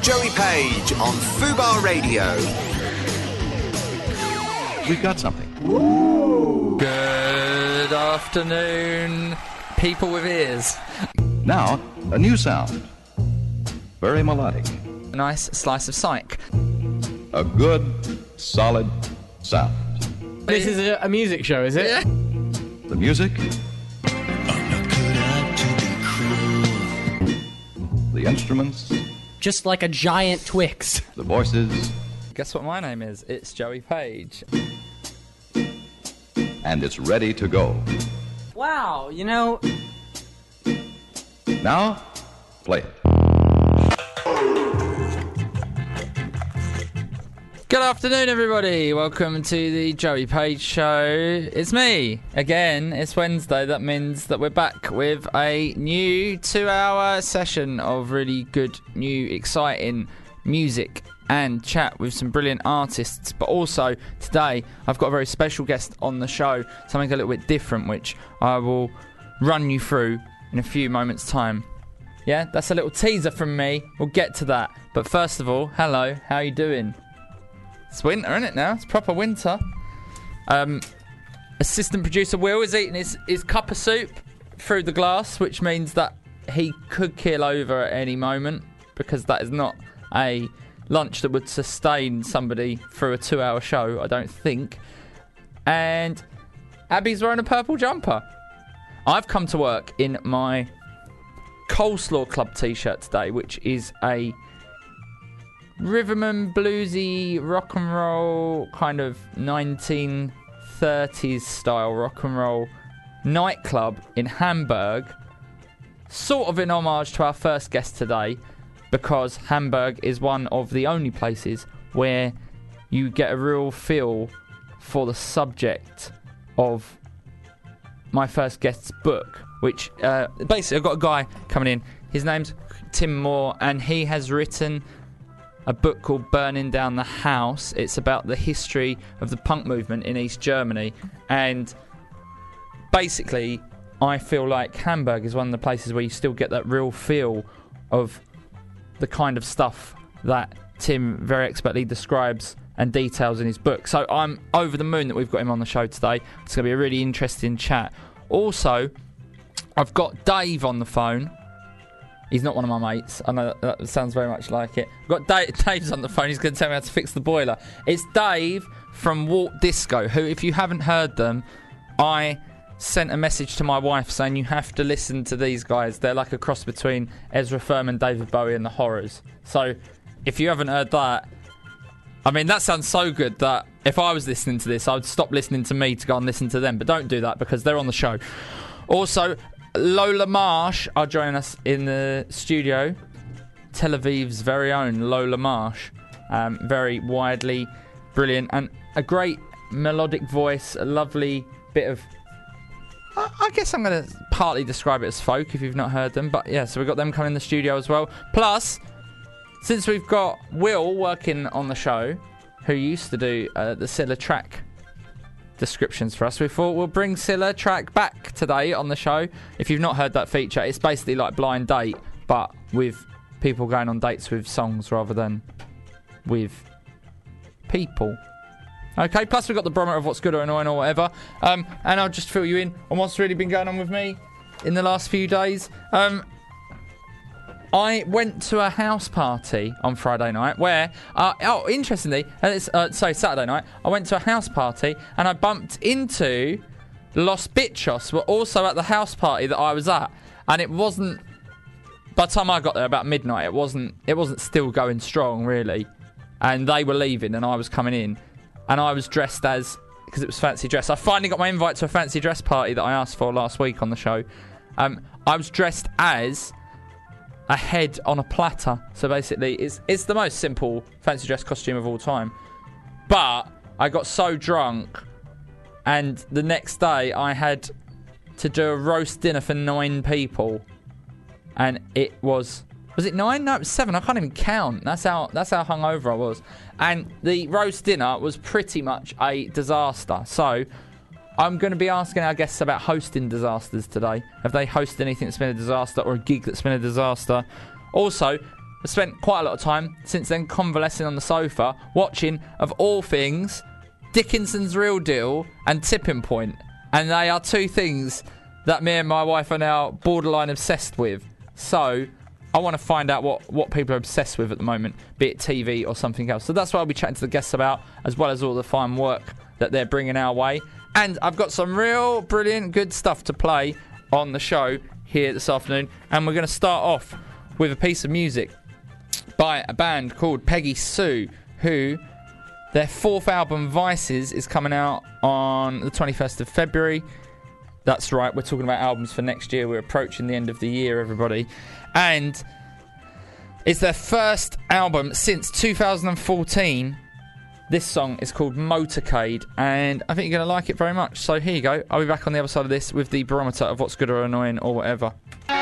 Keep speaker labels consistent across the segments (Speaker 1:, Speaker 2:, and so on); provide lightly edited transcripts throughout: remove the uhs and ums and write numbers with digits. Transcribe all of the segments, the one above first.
Speaker 1: Joey Page on Fubar Radio.
Speaker 2: We've got something.
Speaker 3: Good afternoon, people with ears.
Speaker 2: Now, a new sound. Very melodic.
Speaker 3: A nice slice of psych.
Speaker 2: A good, solid sound.
Speaker 4: This is a music show, is it?
Speaker 3: Yeah.
Speaker 2: The music. The instruments.
Speaker 4: Just like a giant Twix.
Speaker 2: The voices.
Speaker 3: Guess what my name is? It's Joey Page.
Speaker 2: And it's ready to go.
Speaker 4: Wow, you know...
Speaker 2: Now, play it.
Speaker 3: Good afternoon, everybody. Welcome to the Joey Page Show. It's me. Again, it's Wednesday. That means that we're back with a new 2-hour session of really good, new, exciting music and chat with some brilliant artists. But also, today, I've got a very special guest on the show. Something a little bit different, which I will run you through in a few moments' time. Yeah, that's a little teaser from me. We'll get to that. But first of all, hello. How are you doing? It's winter, isn't it now? It's proper winter. Assistant producer Will is eating his cup of soup through the glass, which means that he could keel over at any moment, because that is not a lunch that would sustain somebody through a 2-hour show, I don't think. And Abby's wearing a purple jumper. I've come to work in my Coleslaw Club t-shirt today, which is a rhythm and bluesy rock and roll kind of 1930s style rock and roll nightclub in Hamburg, sort of in homage to our first guest today, because Hamburg is one of the only places where you get a real feel for the subject of my first guest's book, which basically I've got a guy coming in. His name's Tim Moore, and he has written a book called Burning Down the House. It's about the history of the punk movement in East Germany. And basically, I feel like Hamburg is one of the places where you still get that real feel of the kind of stuff that Tim very expertly describes and details in his book. So I'm over the moon that we've got him on the show today. It's going to be a really interesting chat. Also, I've got Dave on the phone. He's not one of my mates. I know that sounds very much like it. I've got Dave's on the phone. He's going to tell me how to fix the boiler. It's Dave from Walt Disco, who, if you haven't heard them, I sent a message to my wife saying you have to listen to these guys. They're like a cross between Ezra Furman, David Bowie and the Horrors. So if you haven't heard that, I mean, that sounds so good that if I was listening to this, I would stop listening to me to go and listen to them. But don't do that, because they're on the show. Also, Lola Marsh are joining us in the studio. Tel Aviv's very own Lola Marsh. Very widely brilliant and a great melodic voice, a lovely bit of... I guess I'm going to partly describe it as folk if you've not heard them. But yeah, so we've got them coming in the studio as well. Plus, since we've got Will working on the show, who used to do the Scylla track descriptions for us, we thought we'll bring Scylla track back today on the show. If you've not heard that feature, it's basically like Blind Date, but with people going on dates with songs rather than with people. Okay, plus we've got the barometer of what's good or annoying or whatever, and I'll just fill you in on what's really been going on with me in the last few days. I went to a house party on Friday night where, interestingly, Saturday night, I went to a house party and I bumped into Los Bichos, were also at the house party that I was at. And it wasn't, by the time I got there about midnight, it wasn't still going strong, really. And they were leaving and I was coming in. And I was dressed as, because it was fancy dress. I finally got my invite to a fancy dress party that I asked for last week on the show. I was dressed as a head on a platter. So basically, it's the most simple fancy dress costume of all time. But I got so drunk, and the next day I had to do a roast dinner for 9 people, and it was it 9? No, it was 7. I can't even count. That's how hungover I was. And the roast dinner was pretty much a disaster. So I'm going to be asking our guests about hosting disasters today. Have they hosted anything that's been a disaster or a gig that's been a disaster? Also, I've spent quite a lot of time since then convalescing on the sofa, watching, of all things, Dickinson's Real Deal and Tipping Point. And they are two things that me and my wife are now borderline obsessed with. So I want to find out what people are obsessed with at the moment, be it TV or something else. So that's what I'll be chatting to the guests about, as well as all the fine work that they're bringing our way. And I've got some real brilliant, good stuff to play on the show here this afternoon. And we're going to start off with a piece of music by a band called Peggy Sue, who their fourth album, Vices, is coming out on the 21st of February. That's right, we're talking about albums for next year. We're approaching the end of the year, everybody. And it's their first album since 2014. This song is called Motorcade, and I think you're going to like it very much. So here you go. I'll be back on the other side of this with the barometer of what's good or annoying or whatever.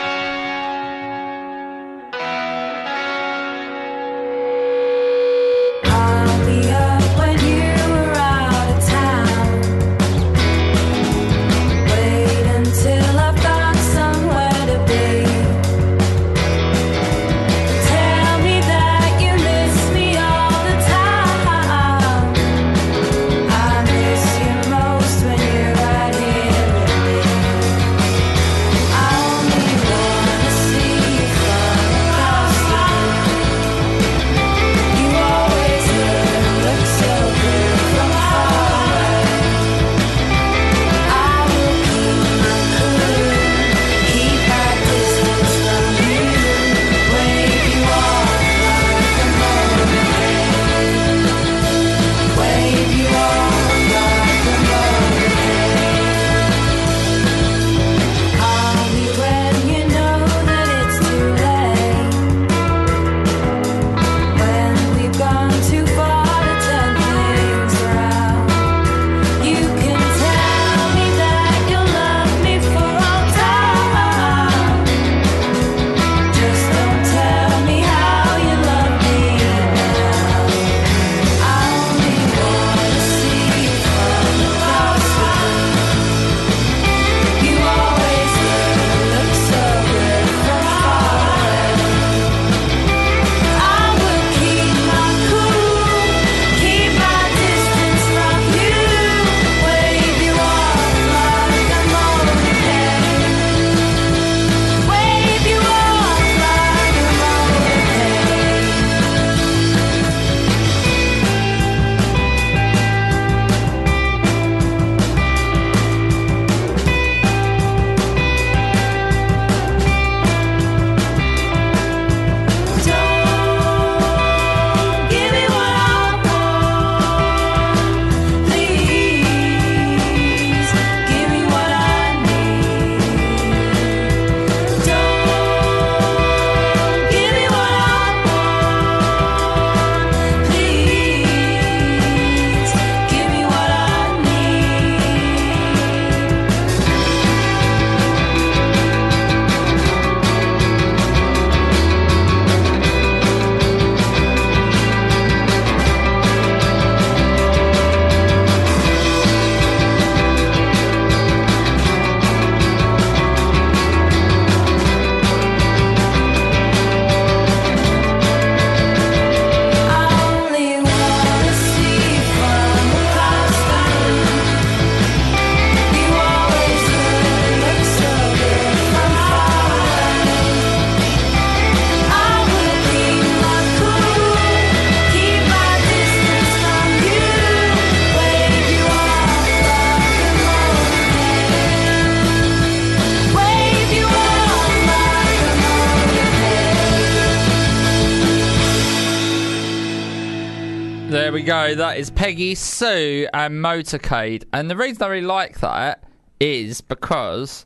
Speaker 3: There we go. That is Peggy Sue and Motorcade. And the reason I really like that is because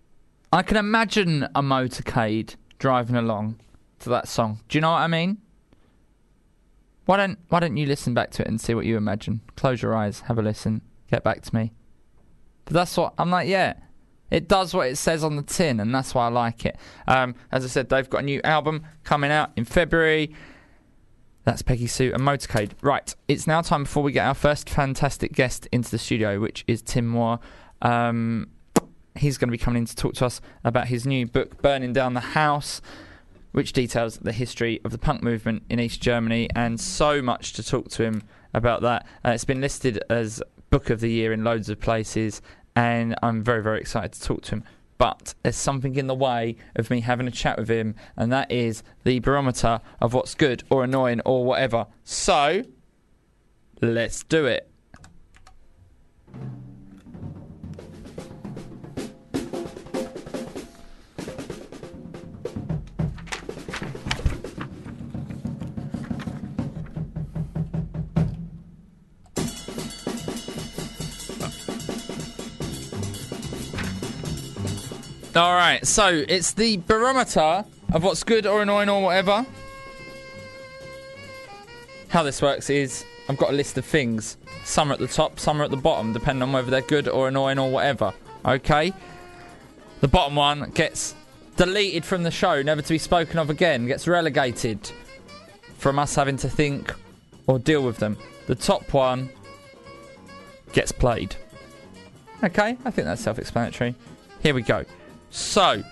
Speaker 3: I can imagine a motorcade driving along to that song. Do you know what I mean? Why don't you listen back to it and see what you imagine? Close your eyes, have a listen, get back to me. But that's what I'm like, yeah. It does what it says on the tin, and that's why I like it. As I said, they've got a new album coming out in February. That's Peggy Sue and Motorcade. Right, it's now time before we get our first fantastic guest into the studio, which is Tim Moore. He's going to be coming in to talk to us about his new book, Burning Down the House. which details the history of the punk movement in East Germany, and so much to talk to him about that. It's been listed as Book of the Year in loads of places, and I'm very, very excited to talk to him. But there's something in the way of me having a chat with him, and that is the barometer of what's good or annoying or whatever. So, let's do it. Alright, so it's the barometer of what's good or annoying or whatever. How this works is I've got a list of things. Some are at the top, some are at the bottom, depending on whether they're good or annoying or whatever. Okay? The bottom one gets deleted from the show, never to be spoken of again, gets relegated from us having to think or deal with them. The top one gets played. Okay, I think that's self-explanatory. Here we go. So,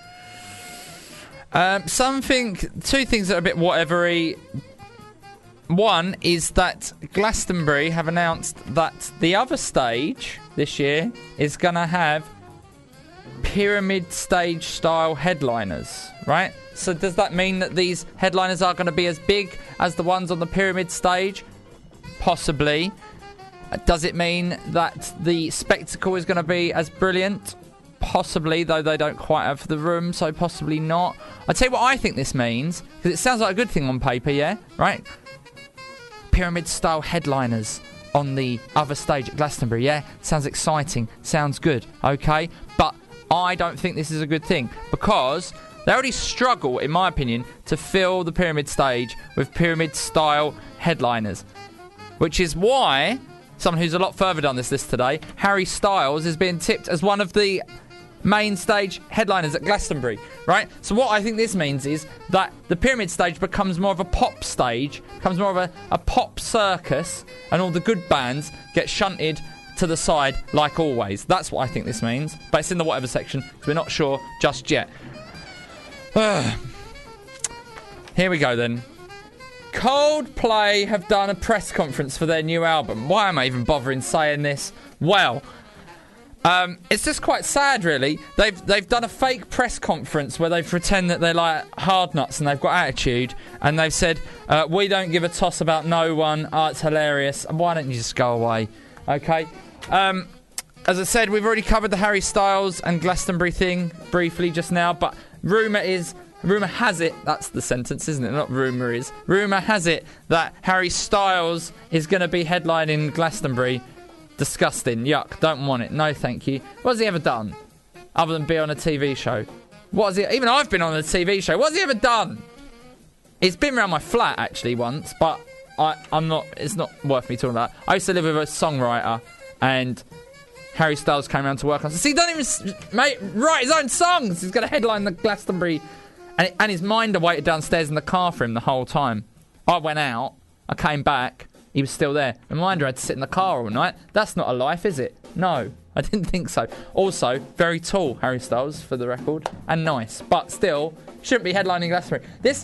Speaker 3: two things that are a bit whatevery. One is that Glastonbury have announced that the other stage this year is going to have pyramid stage style headliners, right? So does that mean that these headliners are going to be as big as the ones on the pyramid stage? Possibly. Does it mean that the spectacle is going to be as brilliant? Possibly, though they don't quite have the room, so possibly not. I'll tell you what I think this means, because it sounds like a good thing on paper, yeah? Right? Pyramid-style headliners on the other stage at Glastonbury, yeah? Sounds exciting, sounds good, okay? But I don't think this is a good thing, because they already struggle, in my opinion, to fill the pyramid stage with pyramid-style headliners. Which is why someone who's a lot further down this list today, Harry Styles, is being tipped as one of the main stage headliners at Glastonbury, right? So what I think this means is that the pyramid stage becomes more of a pop stage, becomes more of a pop circus, and all the good bands get shunted to the side like always. That's what I think this means, but it's in the whatever section, because we're not sure just yet. Here we go then. Coldplay have done a press conference for their new album. Why am I even bothering saying this? Well, it's just quite sad, really. They've done a fake press conference where they pretend that they're like hard nuts and they've got attitude, and they've said, we don't give a toss about no one. Oh, it's hilarious. Why don't you just go away? Okay. As I said, we've already covered the Harry Styles and Glastonbury thing briefly just now, but rumour has it, that's the sentence, isn't it? Not rumour is. Rumour has it that Harry Styles is going to be headlining Glastonbury. Disgusting. Yuck. Don't want it. No, thank you. What has he ever done? Other than be on a TV show. What has he... Even I've been on a TV show. What has he ever done? He's been around my flat, actually, once, but I'm not... It's not worth me talking about. I used to live with a songwriter, and Harry Styles came around to work on... See, he doesn't even write his own songs. He's going to headline the Glastonbury... And his minder waited downstairs in the car for him the whole time. I went out. I came back. He was still there. The minder had to sit in the car all night. That's not a life, is it? No, I didn't think so. Also, very tall, Harry Styles, for the record. And nice. But still, shouldn't be headlining Glastonbury.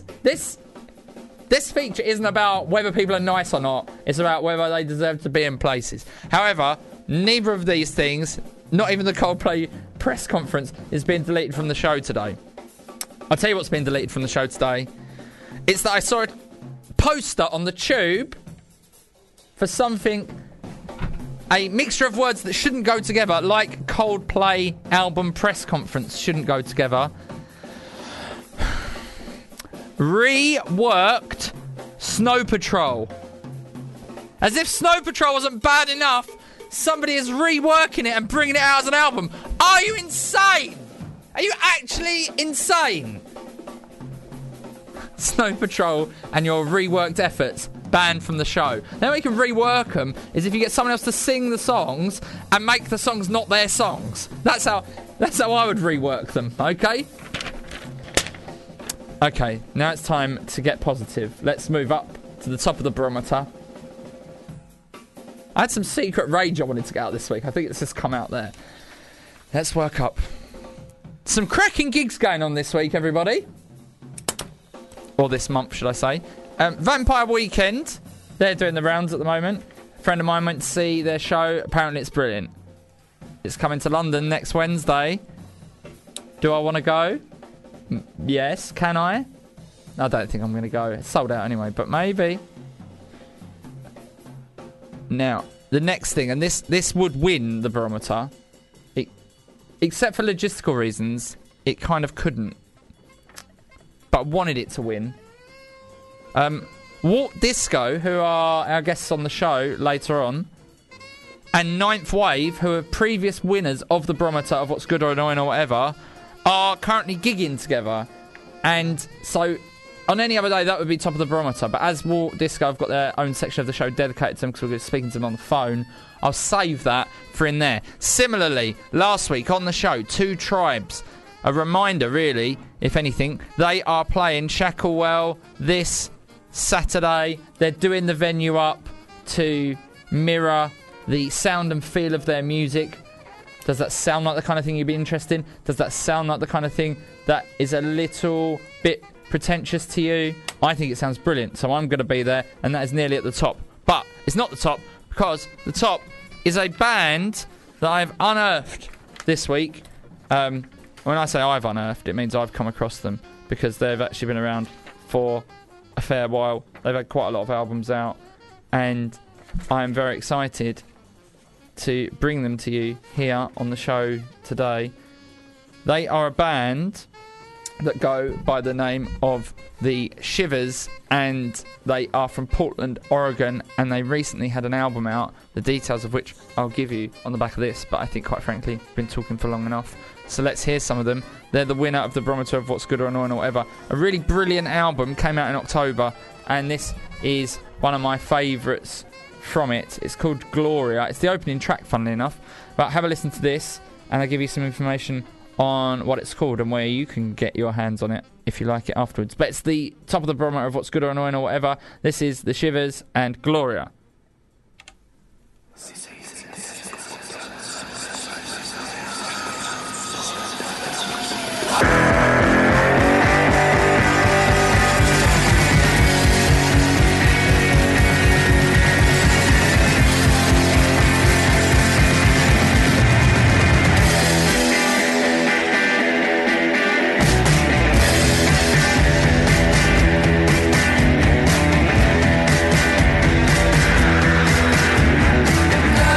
Speaker 3: This feature isn't about whether people are nice or not. It's about whether they deserve to be in places. However, neither of these things, not even the Coldplay press conference, is being deleted from the show today. I'll tell you what's been deleted from the show today. It's that I saw a poster on the tube for something, a mixture of words that shouldn't go together, like Coldplay album press conference shouldn't go together. Reworked Snow Patrol. As if Snow Patrol wasn't bad enough, somebody is reworking it and bringing it out as an album. Are you insane? Are you actually insane? Snow Patrol and your reworked efforts banned from the show. The way you can rework them is if you get someone else to sing the songs and make the songs not their songs. That's how I would rework them, okay? Okay, now it's time to get positive. Let's move up to the top of the barometer. I had some secret rage I wanted to get out this week. I think it's just come out there. Let's work up. Some cracking gigs going on this week, everybody. or this month, should I say. Vampire Weekend, they're doing the rounds at the moment. A friend of mine went to see their show. Apparently it's brilliant. It's coming to London next Wednesday. Do I want to go? Yes. Can I? I don't think I'm going to go. It's sold out anyway, but maybe. Now, the next thing, and this would win the barometer, except for logistical reasons, it kind of couldn't. But I wanted it to win. Warp Disco, who are our guests on the show later on, and Ninth Wave, who are previous winners of the barometer of What's Good or Annoying or whatever, are currently gigging together. And so on any other day, that would be top of the barometer. But as Warp Disco have got their own section of the show dedicated to them because we're speaking to them on the phone, I'll save that for in there. Similarly, last week on the show, Two Tribes. A reminder, really, if anything, they are playing Shacklewell this Saturday. They're doing the venue up to mirror the sound and feel of their music. Does that sound like the kind of thing you'd be interested in? Does that sound like the kind of thing that is a little bit pretentious to you? I think it sounds brilliant, so I'm going to be there, and that is nearly at the top. But it's not the top, because the top is a band that I've unearthed this week. When I say I've unearthed, it means I've come across them, because they've actually been around for a fair while. They've had quite a lot of albums out, and I'm very excited to bring them to you here on the show today. They are a band that go by the name of the Shivers, and they are from Portland, Oregon, and they recently had an album out, the details of which I'll give you on the back of this, but I think, quite frankly, I've been talking for long enough. So let's hear some of them. They're the winner of the barometer of What's Good or Annoying or whatever. A really brilliant album, came out in October, and this is one of my favourites from it. It's called Gloria. It's the opening track, funnily enough. But have a listen to this, and I'll give you some information on what it's called and where you can get your hands on it if you like it afterwards. But it's the top of the barometer of What's Good or Annoying or whatever. This is the Shivers and Gloria.
Speaker 5: Gloria,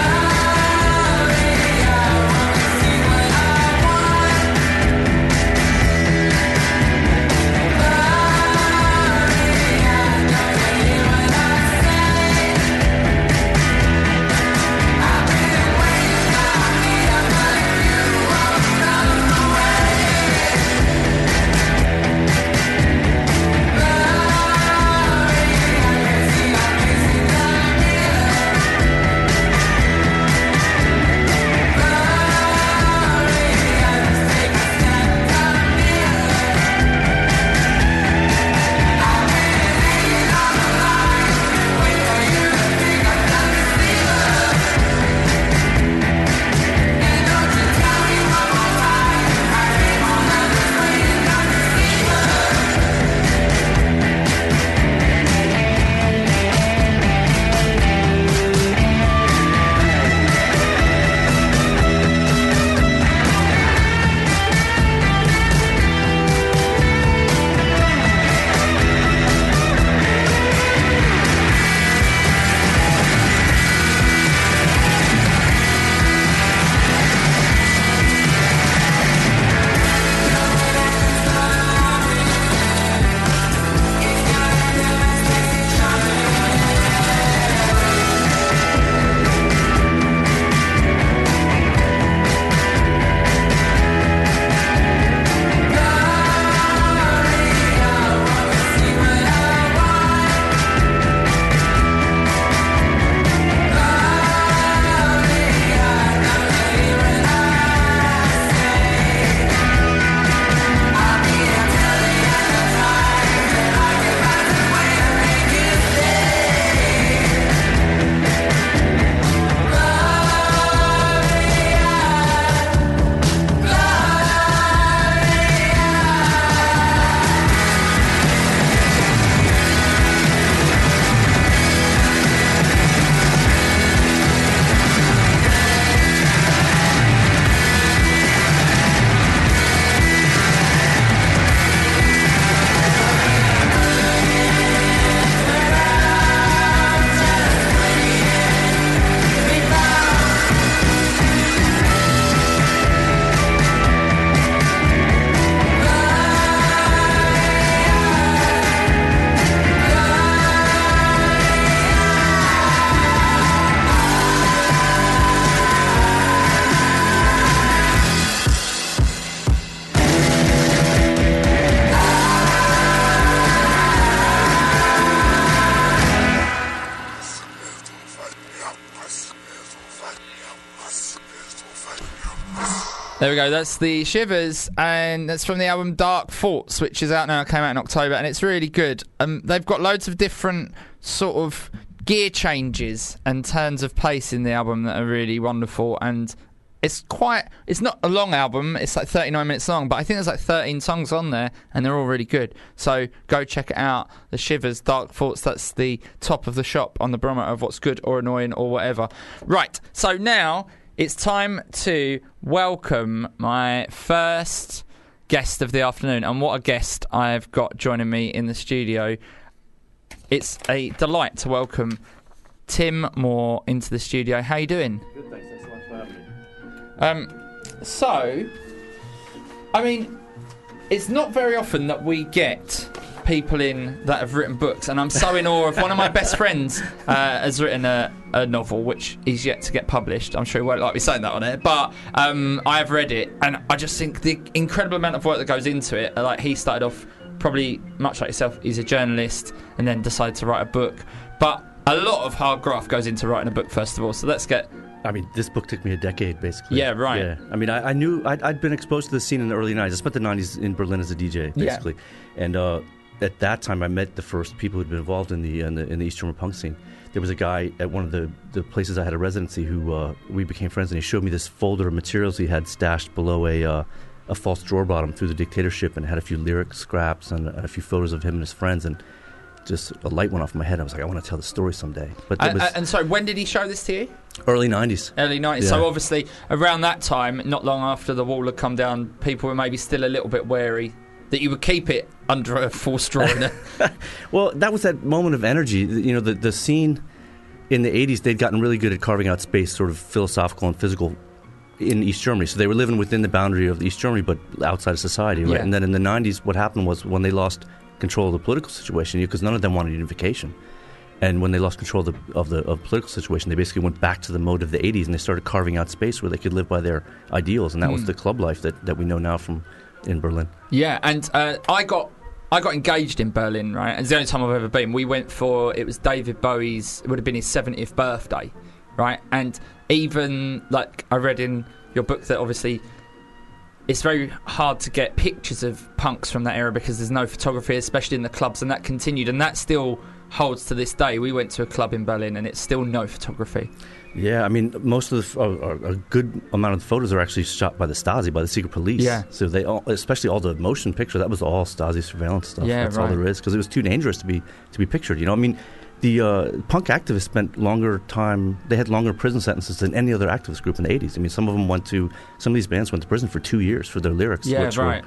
Speaker 3: There we go. That's the Shivers, and that's from the album Dark Thoughts, which is out now. Came out in October, and it's really good. They've got loads of different sort of gear changes and turns of pace in the album that are really wonderful. And it's not a long album. It's like 39 minutes long, but I think there's like 13 songs on there, and they're all really good. So go check it out. The Shivers, Dark Thoughts. That's the top of the shop on the barometer of what's good or annoying or whatever. Right. So now it's time to welcome my first guest of the afternoon. And what a guest I've got joining me in the studio. It's a delight to welcome Tim Moore into the studio. How you doing?
Speaker 5: Good, thanks. Thanks so much for having me.
Speaker 3: So, I mean, it's not very often that we get people in that have written books, and I'm so in awe of one of my best friends has written a novel which is yet to get published. I'm sure he won't like me saying that on it, but I have read it, and I just think the incredible amount of work that goes into it. Like, he started off probably much like yourself, he's a journalist and then decided to write a book, but a lot of hard graft goes into writing a book first of all. So let's get...
Speaker 5: I mean, this book took me a decade, basically.
Speaker 3: Yeah, right.
Speaker 5: Yeah. I mean, I knew I'd been exposed to the scene in the early 90s. I spent the 90s in Berlin as a DJ, basically. Yeah. And at that time, I met the first people who'd been involved in the East German punk scene. There was a guy at one of the places I had a residency who we became friends, and he showed me this folder of materials he had stashed below a false drawer bottom through the dictatorship, and had a few lyric scraps and a few photos of him and his friends, and just a light went off in my head. I was like, I want to tell the story someday. But
Speaker 3: and so when did he show this to you?
Speaker 5: Early 90s.
Speaker 3: Early 90s. Yeah. So obviously around that time, not long after the wall had come down, people were maybe still a little bit wary that you would keep it under a full straw.
Speaker 5: Well, that was that moment of energy. You know, the scene in the 80s, they'd gotten really good at carving out space, sort of philosophical and physical, in East Germany. So they were living within the boundary of East Germany, but outside of society, right? Yeah. And then in the 90s, what happened was when they lost control of the political situation, because none of them wanted unification. And when they lost control of the political situation, they basically went back to the mode of the 80s, and they started carving out space where they could live by their ideals. And that was the club life that we know now from in Berlin.
Speaker 3: Yeah, and I got engaged in Berlin, right? It's the only time I've ever been. We went it was David Bowie's, it would have been his 70th birthday, right? And even, like, I read in your book that obviously it's very hard to get pictures of punks from that era because there's no photography, especially in the clubs, and that continued, and that still holds to this day. We went to a club in Berlin and it's still no photography.
Speaker 5: Yeah, I mean, most of a good amount of the photos are actually shot by the Stasi, by the secret police.
Speaker 3: Yeah.
Speaker 5: So they all, especially all the motion picture, that was all Stasi surveillance stuff.
Speaker 3: Yeah,
Speaker 5: that's
Speaker 3: right.
Speaker 5: all there is, because it was too dangerous to be pictured. You know, I mean, the punk activists spent longer time. They had longer prison sentences than any other activist group in the 80s. I mean, some of these bands went to prison for 2 years for their lyrics.
Speaker 3: Yeah, right.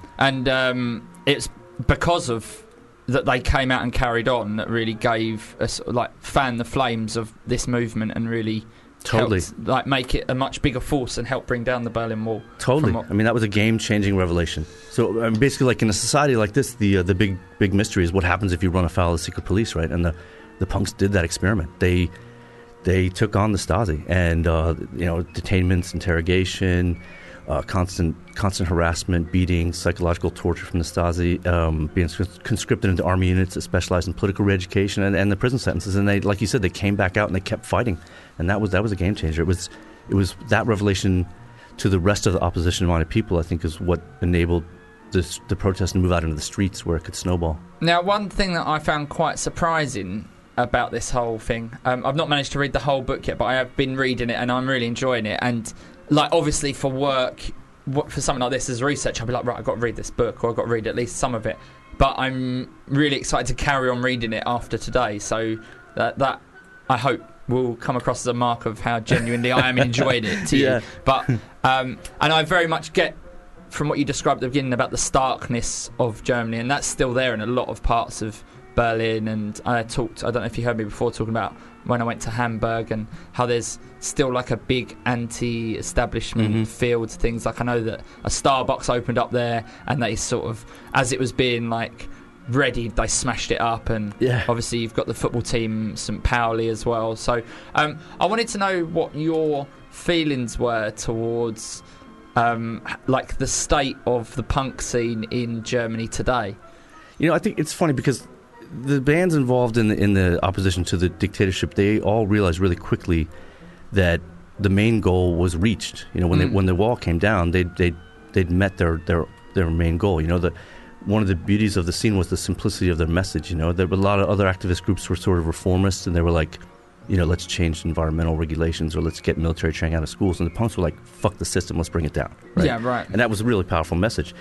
Speaker 3: And it's because of that they came out and carried on that really gave us, like, fan the flames of this movement and really helped, like, make it a much bigger force and help bring down the Berlin Wall.
Speaker 5: Totally. I mean, that was a game-changing revelation. So basically, like, in a society like this, the big mystery is what happens if you run afoul of the secret police, right? And the punks did that experiment. They took on the Stasi, and detainments, interrogation, constant harassment, beating, psychological torture from the Stasi, being conscripted into army units that specialized in political re-education, and the prison sentences. And they, like you said, they came back out and they kept fighting, and that was a game changer. It was that revelation to the rest of the opposition-minded people, I think, is what enabled the protest to move out into the streets where it could snowball.
Speaker 3: Now, one thing that I found quite surprising about this whole thing, I've not managed to read the whole book yet, but I have been reading it and I'm really enjoying it. And, like, obviously for work, for something like this as research, I'll be like, right, I've got to read this book, or I've got to read at least some of it. But I'm really excited to carry on reading it after today, so that I hope will come across as a mark of how genuinely I am enjoying it to you. But and I very much get from what you described at the beginning about the starkness of Germany, and that's still there in a lot of parts of Berlin. And I don't know if you heard me before talking about when I went to Hamburg and how there's still like a big anti-establishment feel to things. Like, I know that a Starbucks opened up there and they sort of, as it was being like ready, they smashed it up. And obviously you've got the football team St. Pauli as well. So I wanted to know what your feelings were towards like the state of the punk scene in Germany today.
Speaker 5: You know, I think it's funny because the bands involved in the opposition to the dictatorship, they all realized really quickly that the main goal was reached. You know, when the wall came down, they'd met their main goal. You know, one of the beauties of the scene was the simplicity of their message. You know, there were a lot of other activist groups who were sort of reformists, and they were like, you know, let's change environmental regulations, or let's get military training out of schools. And the punks were like, fuck the system, let's bring it down. Right?
Speaker 3: Yeah, right.
Speaker 5: And that was a really powerful message.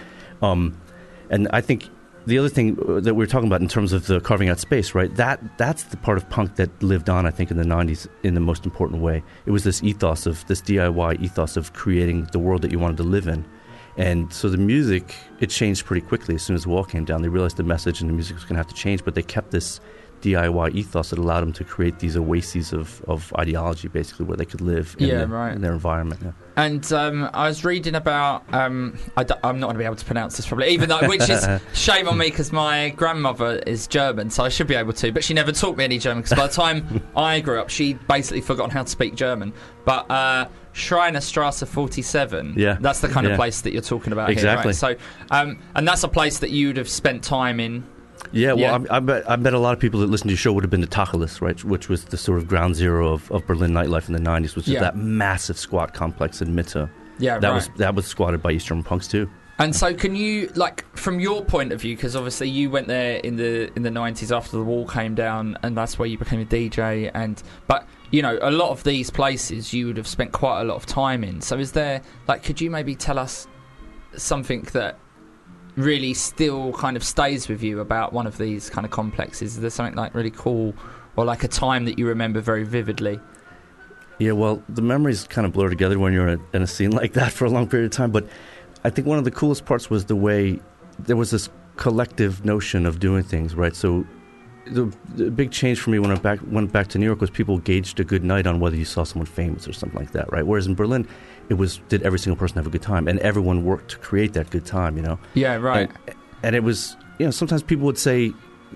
Speaker 5: And I think the other thing that we were talking about in terms of the carving out space, right, that's the part of punk that lived on, I think, in the 90s in the most important way. It was this ethos of, this DIY ethos of creating the world that you wanted to live in. And so the music, it changed pretty quickly as soon as the wall came down. They realized the message and the music was going to have to change, but they kept this DIY ethos that allowed them to create these oases of ideology, basically, where they could live in their environment. Yeah.
Speaker 3: And I was reading about, I'm not going to be able to pronounce this probably, even though, which is shame on me because my grandmother is German, so I should be able to, but she never taught me any German because by the time I grew up, she'd basically forgotten how to speak German. But Schreiner Strasse 47, that's the kind of place that you're talking about
Speaker 5: exactly.
Speaker 3: here, right? So, and that's a place that you'd have spent time in.
Speaker 5: Yeah, well, I bet a lot of people that listened to your show would have been to Tacheles, right, which was the sort of ground zero of Berlin nightlife in the 90s, which is that massive squat complex in Mitte.
Speaker 3: Yeah,
Speaker 5: that was squatted by East German punks too.
Speaker 3: And so can you, like, from your point of view, because obviously you went there in the 90s after the wall came down, and that's where you became a DJ, but, you know, a lot of these places you would have spent quite a lot of time in. So is there, like, could you maybe tell us something that really still kind of stays with you about one of these kind of complexes? Is there something like really cool, or like a time that you remember very vividly?
Speaker 5: Yeah, well, the memories kind of blur together when you're in a scene like that for a long period of time, but I think one of the coolest parts was the way there was this collective notion of doing things, right? So the big change for me when I went back to New York was people gauged a good night on whether you saw someone famous or something like that, right? Whereas in Berlin, it was, did every single person have a good time? And everyone worked to create that good time, you know?
Speaker 3: Yeah, right.
Speaker 5: And it was, you know, sometimes people would say,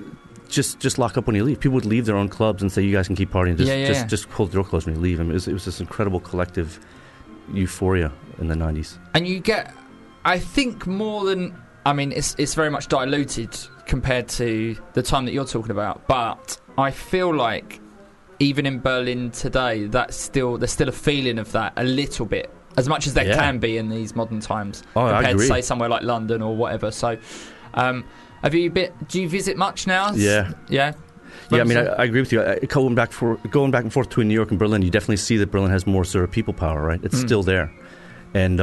Speaker 5: just lock up when you leave. People would leave their own clubs and say, you guys can keep partying, just hold the door closed when you leave. I mean, it was this incredible collective euphoria in the 90s.
Speaker 3: And you get, I think, more than, I mean, it's very much diluted compared to the time that you're talking about, but I feel like even in Berlin today, there's still a feeling of that a little bit, as much as there can be in these modern times, compared to, say, somewhere like London or whatever. So, do you visit much now?
Speaker 5: Yeah.
Speaker 3: Yeah?
Speaker 5: Yeah, I mean, I agree with you. Going back and forth between New York and Berlin, you definitely see that Berlin has more sort of people power, right? It's still there. And,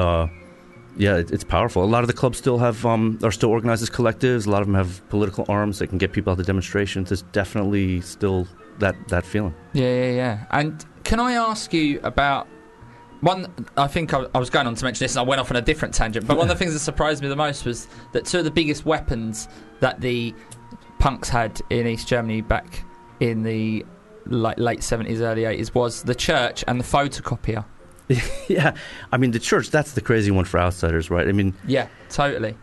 Speaker 5: it's powerful. A lot of the clubs still have are still organized as collectives. A lot of them have political arms that can get people out to demonstrations. There's definitely still that feeling.
Speaker 3: Yeah. And can I ask you about one? I think I was going on to mention this, and I went off on a different tangent. But one of the things that surprised me the most was that two of the biggest weapons that the punks had in East Germany back in the late 70s, early 80s was the church and the photocopier.
Speaker 5: Yeah, I mean, the church, that's the crazy one for outsiders, right? I mean...
Speaker 3: Yeah, totally.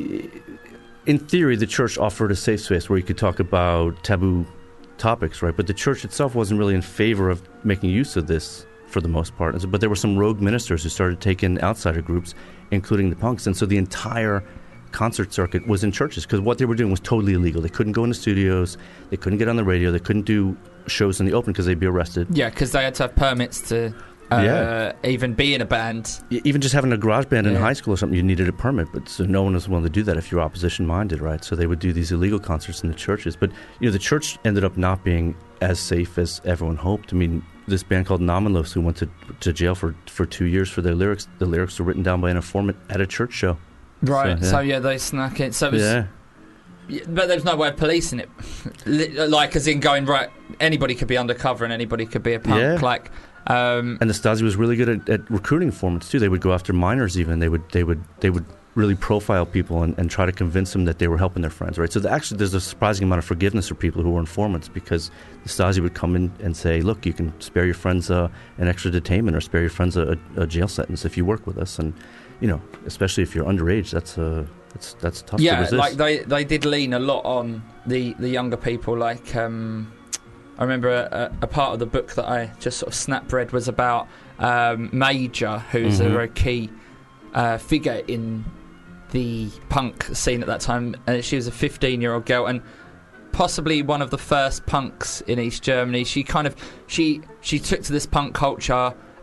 Speaker 5: In theory, the church offered a safe space where you could talk about taboo topics, right? But the church itself wasn't really in favor of making use of this for the most part. But there were some rogue ministers who started taking outsider groups, including the punks, and so the entire concert circuit was in churches, because what they were doing was totally illegal. They couldn't go into studios, they couldn't get on the radio, they couldn't do shows in the open because they'd be arrested.
Speaker 3: Yeah, because they had to have permits to... even be in a band.
Speaker 5: Even just having a garage band in high school or something, you needed a permit, but so no one was willing to do that if you're opposition-minded, right? So they would do these illegal concerts in the churches. But, you know, the church ended up not being as safe as everyone hoped. I mean, this band called Namenlos, who went to jail for 2 years for their lyrics, the lyrics were written down by an informant at a church show.
Speaker 3: Right, so they snuck it. So it was... But there's no way of policing it. Like, as in going, right, anybody could be undercover and anybody could be a punk.
Speaker 5: Yeah.
Speaker 3: Like...
Speaker 5: and the Stasi was really good at recruiting informants too. They would go after minors even. They would really profile people and try to convince them that they were helping their friends, right? So actually there's a surprising amount of forgiveness for people who were informants, because the Stasi would come in and say, look, you can spare your friends an extra detainment or spare your friends a jail sentence if you work with us. And, you know, especially if you're underage, that's tough to resist.
Speaker 3: Like they did lean a lot on the younger people. Like I remember a part of the book that I just sort of snap-read was about Major, who's a very key figure in the punk scene at that time. She was a 15-year-old girl and possibly one of the first punks in East Germany. She took to this punk culture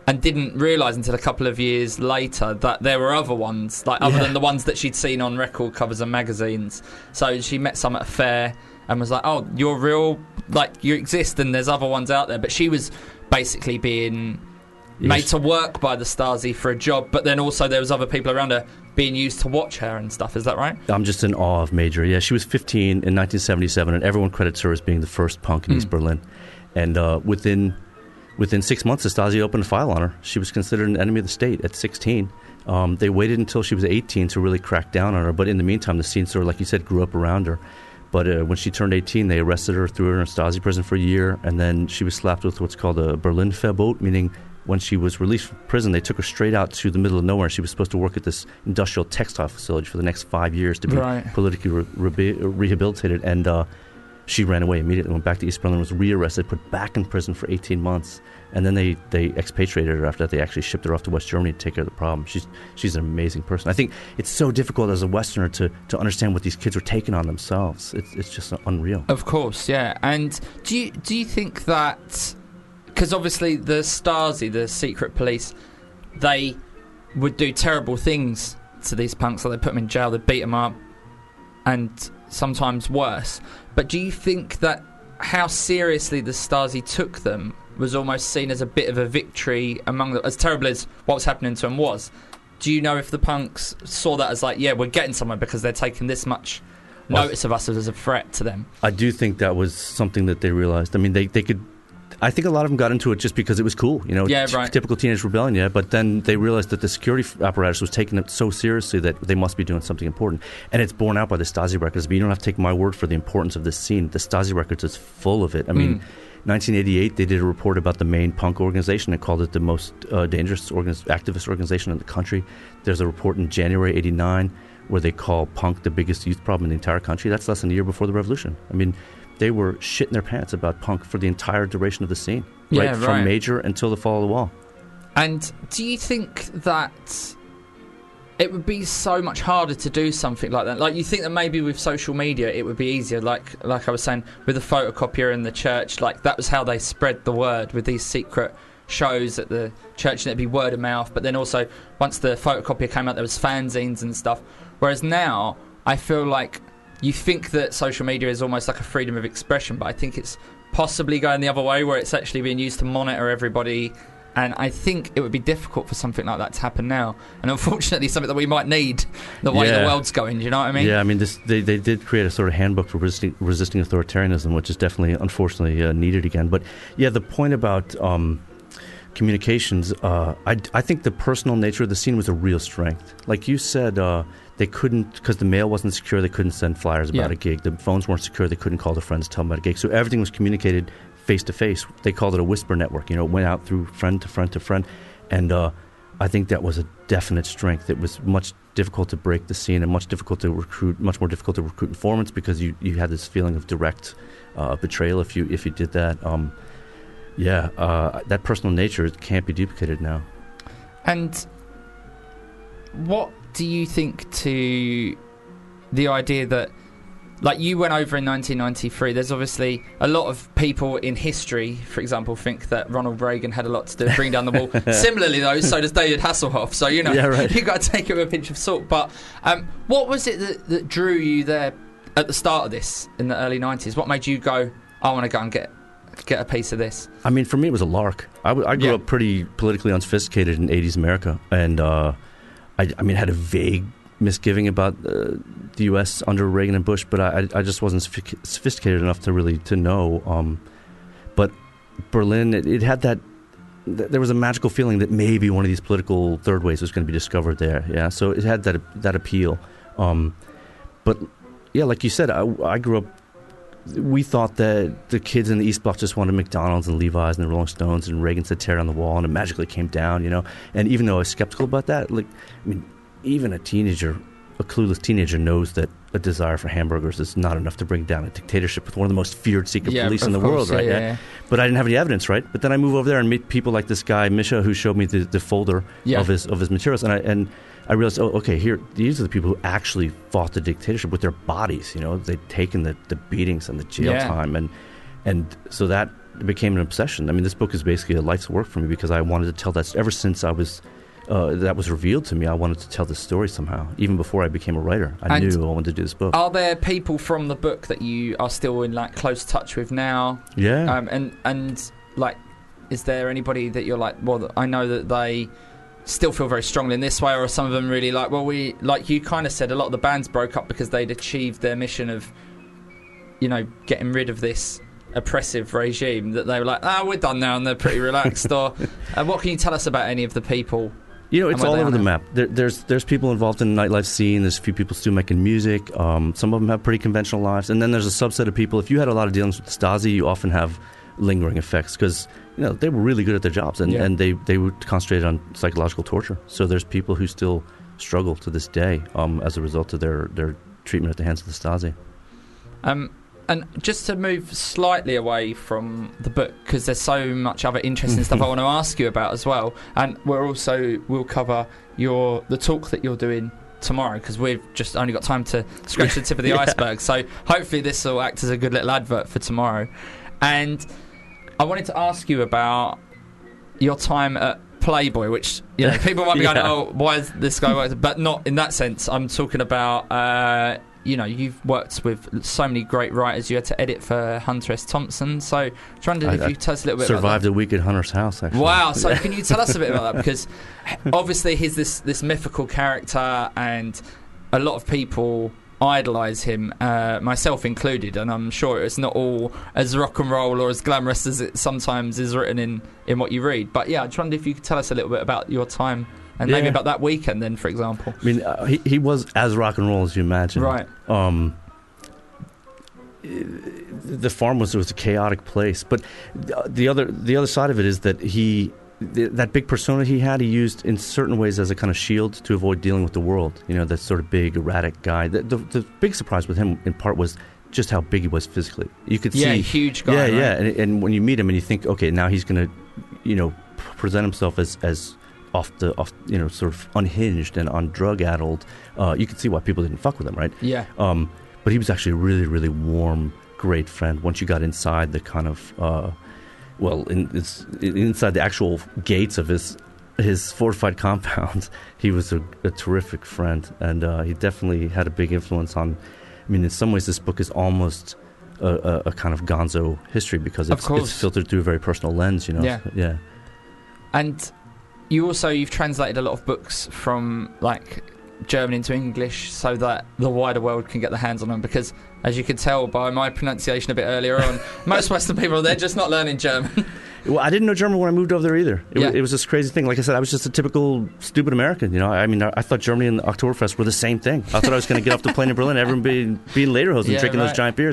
Speaker 3: and didn't realise until a couple of years later that there were other ones, like other than the ones that she'd seen on record covers and magazines. So she met some at a fair and was like, oh, you're real, like you exist and there's other ones out there. But she was basically being made to work by the Stasi for a job, but then also there was other people around her being used to watch her and stuff. Is that right?
Speaker 5: I'm just in awe of Major. Yeah, she was 15 in 1977, and everyone credits her as being the first punk in East Berlin. And within 6 months, the Stasi opened a file on her. She was considered an enemy of the state at 16. They waited until she was 18 to really crack down on her, but in the meantime, the scene sort of, like you said, grew up around her. But when she turned 18, they arrested her, threw her in a Stasi prison for a year, and then she was slapped with what's called a Berlin-Verbot, meaning when she was released from prison, they took her straight out to the middle of nowhere. She was supposed to work at this industrial textile facility for the next 5 years to be politically rehabilitated, and she ran away immediately, went back to East Berlin, was rearrested, put back in prison for 18 months, and then they expatriated her after that. They actually shipped her off to West Germany to take care of the problem. She's an amazing person. I think it's so difficult as a Westerner to understand what these kids were taking on themselves. It's just unreal.
Speaker 3: Of course, yeah. And do you think that, because obviously the Stasi, the secret police, they would do terrible things to these punks, like they put them in jail, they beat them up, and sometimes worse. But do you think that how seriously the Stasi took them was almost seen as a bit of a victory among them, as terrible as what was happening to them was? Do you know if the punks saw that as like, yeah, we're getting somewhere because they're taking this much notice of us as a threat to them?
Speaker 5: I do think that was something that they realized. I mean, they could... I think a lot of them got into it just because it was cool, you know, typical teenage rebellion, yeah. But then they realized that the security apparatus was taking it so seriously that they must be doing something important. And it's borne out by the Stasi records, but you don't have to take my word for the importance of this scene. The Stasi records is full of it. I mean, 1988, they did a report about the main punk organization and called it the most dangerous activist organization in the country. There's a report in January 89 where they call punk the biggest youth problem in the entire country. That's less than a year before the revolution. I mean, they were shitting their pants about punk for the entire duration of the scene, from Major until the fall of the wall. And
Speaker 3: do you think that it would be so much harder to do something like that? Like, you think that maybe with social media it would be easier, like I was saying, with the photocopier in the church, like that was how they spread the word with these secret shows at the church, and it'd be word of mouth. But then also, once the photocopier came out, there was fanzines and stuff. Whereas now, I feel like you think that social media is almost like a freedom of expression, but I think it's possibly going the other way, where it's actually being used to monitor everybody. And I think it would be difficult for something like that to happen now. And unfortunately, something that we might need the way the world's going. Do you know what I mean?
Speaker 5: Yeah, I mean, they did create a sort of handbook for resisting authoritarianism, which is definitely, unfortunately, needed again. But yeah, the point about communications, I think the personal nature of the scene was a real strength. Like you said, they couldn't, because the mail wasn't secure, they couldn't send flyers about a gig. The phones weren't secure, they couldn't call their friends, tell them about a gig. So everything was communicated face to face. They called it a whisper network. You know, it went out through friend to friend to friend. And I think that was a definite strength. It was much difficult to break the scene and much more difficult to recruit informants, because you had this feeling of direct betrayal if you did that. That personal nature can't be duplicated now.
Speaker 3: And what do you think to the idea that, like, you went over in 1993, there's obviously a lot of people in history, for example, think that Ronald Reagan had a lot to do with bringing down the wall. Similarly, though, so does David Hasselhoff. So, you know, you've got to take it with a pinch of salt. But what was it that drew you there at the start of this, in the early 90s? What made you go, I want to go and get a piece of this?
Speaker 5: I mean, for me, it was a lark. I grew up pretty politically unsophisticated in 80s America, and I mean, had a vague misgiving about the U.S. under Reagan and Bush, but I just wasn't sophisticated enough to know. But Berlin, it had that. There was a magical feeling that maybe one of these political third ways was going to be discovered there. Yeah, so it had that appeal. But yeah, like you said, I grew up. We thought that the kids in the East Block just wanted McDonald's and Levi's and the Rolling Stones, and Reagan said tear down the wall, and it magically came down, you know. And even though I was skeptical about that, like, I mean, even a clueless teenager knows that a desire for hamburgers is not enough to bring down a dictatorship with one of the most feared secret police in the world, right? Yeah. But I didn't have any evidence, right? But then I move over there and meet people like this guy Misha, who showed me the folder of his materials, and I realized, oh, okay, here, these are the people who actually fought the dictatorship with their bodies. You know, they'd taken the beatings and the jail time, and so that it became an obsession. I mean, this book is basically a life's work for me because I wanted to tell that ever since I was that was revealed to me. I wanted to tell this story somehow. Even before I became a writer, I knew I wanted to do this book.
Speaker 3: Are there people from the book that you are still in like close touch with now?
Speaker 5: Yeah.
Speaker 3: And like, is there anybody that you're like, well, I know that they still feel very strongly in this way, or are some of them really like, well, we, like you kind of said, a lot of the bands broke up because they'd achieved their mission of, you know, getting rid of this oppressive regime, that they were like, we're done now, and they're pretty relaxed. Or what can you tell us about any of the people?
Speaker 5: You know, it's all over the map. There's people involved in the nightlife scene. There's a few people still making music. Some of them have pretty conventional lives. And then there's a subset of people. If you had a lot of dealings with the Stasi, you often have lingering effects because, you know, they were really good at their jobs and they would concentrate on psychological torture. So there's people who still struggle to this day as a result of their treatment at the hands of the Stasi.
Speaker 3: And just to move slightly away from the book, because there's so much other interesting stuff I want to ask you about as well, and we'll cover the talk that you're doing tomorrow, because we've just only got time to scratch the tip of the iceberg. So hopefully this will act as a good little advert for tomorrow. And I wanted to ask you about your time at Playboy, which, you know, people might be going, oh, why is this guy working? But not in that sense. I'm talking about you know, you've worked with so many great writers. You had to edit for Hunter S. Thompson. So I wondered if you could tell us a little bit about that.
Speaker 5: Survived a week at Hunter's house, actually.
Speaker 3: Wow. So can you tell us a bit about that? Because obviously he's this mythical character, and a lot of people idolise him, myself included, and I'm sure it's not all as rock and roll or as glamorous as it sometimes is written in what you read. But yeah, I just wondered if you could tell us a little bit about your time. And maybe about that weekend then, for example.
Speaker 5: I mean, he was as rock and roll as you imagine.
Speaker 3: Right.
Speaker 5: The farm was a chaotic place. But the other side of it is that that big persona he had, he used in certain ways as a kind of shield to avoid dealing with the world. You know, that sort of big, erratic guy. The big surprise with him, in part, was just how big he was physically. You could see...
Speaker 3: huge guy.
Speaker 5: Yeah, right? And when you meet him and you think, okay, now he's going to, you know, present himself as off, you know, sort of unhinged and on drug-addled, you could see why people didn't fuck with him, right?
Speaker 3: Yeah.
Speaker 5: But he was actually a really, really warm, great friend. Once you got inside the kind of, inside the actual gates of his fortified compound, he was a terrific friend, and he definitely had a big influence on. I mean, in some ways, this book is almost a kind of gonzo history because it's filtered through a very personal lens, you know. Yeah. And
Speaker 3: you've translated a lot of books from like German into English so that the wider world can get their hands on them, because as you could tell by my pronunciation a bit earlier on, most Western people, they're just not learning German.
Speaker 5: Well, I didn't know German when I moved over there either. It was this crazy thing. Like I said, I was just a typical stupid American, you know. I mean, I thought Germany and Oktoberfest were the same thing. I thought I was going to get off the plane in Berlin, everyone being lederhosen and drinking those giant beers,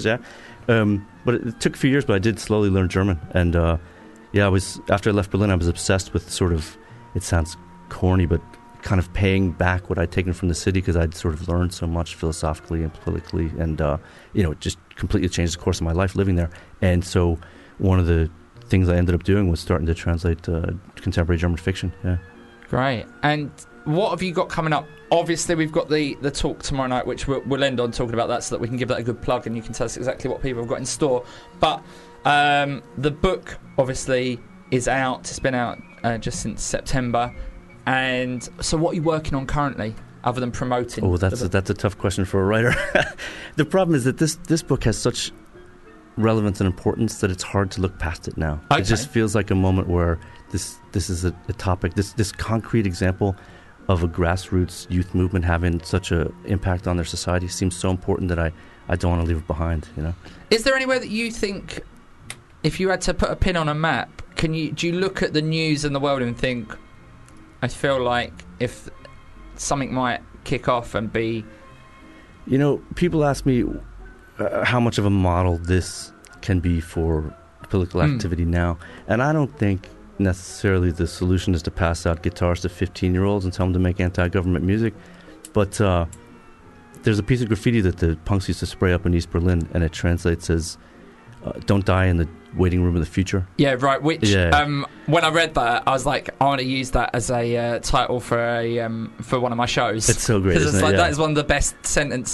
Speaker 5: but it took a few years, but I did slowly learn German. And after I left Berlin, I was obsessed with sort of, it sounds corny, but kind of paying back what I'd taken from the city, because I'd sort of learned so much philosophically and politically, and it just completely changed the course of my life living there. And so one of the things I ended up doing was starting to translate contemporary German fiction. Yeah.
Speaker 3: Great. And what have you got coming up? Obviously, we've got the talk tomorrow night, which we'll end on talking about that, so that we can give that a good plug and you can tell us exactly what people have got in store. But the book, obviously, is out. It's been out just since September. And so what are you working on currently, other than promoting?
Speaker 5: Oh, that's a tough question for a writer. The problem is that this book has such relevance and importance that it's hard to look past it now. Okay. It just feels like a moment where this is a topic, this concrete example of a grassroots youth movement having such an impact on their society seems so important that I don't want to leave it behind, you know.
Speaker 3: Is there anywhere that you think, if you had to put a pin on a map, do you look at the news and the world and think, I feel like if something might kick off and be...
Speaker 5: You know, people ask me how much of a model this can be for political activity now. And I don't think necessarily the solution is to pass out guitars to 15-year-olds and tell them to make anti-government music. But there's a piece of graffiti that the punks used to spray up in East Berlin, and it translates as, don't die in the waiting room of the future.
Speaker 3: Yeah, right. Which when I read that, I was like, I want to use that as a title for one of my shows.
Speaker 5: It's so great, isn't it?
Speaker 3: That is one of the best sentences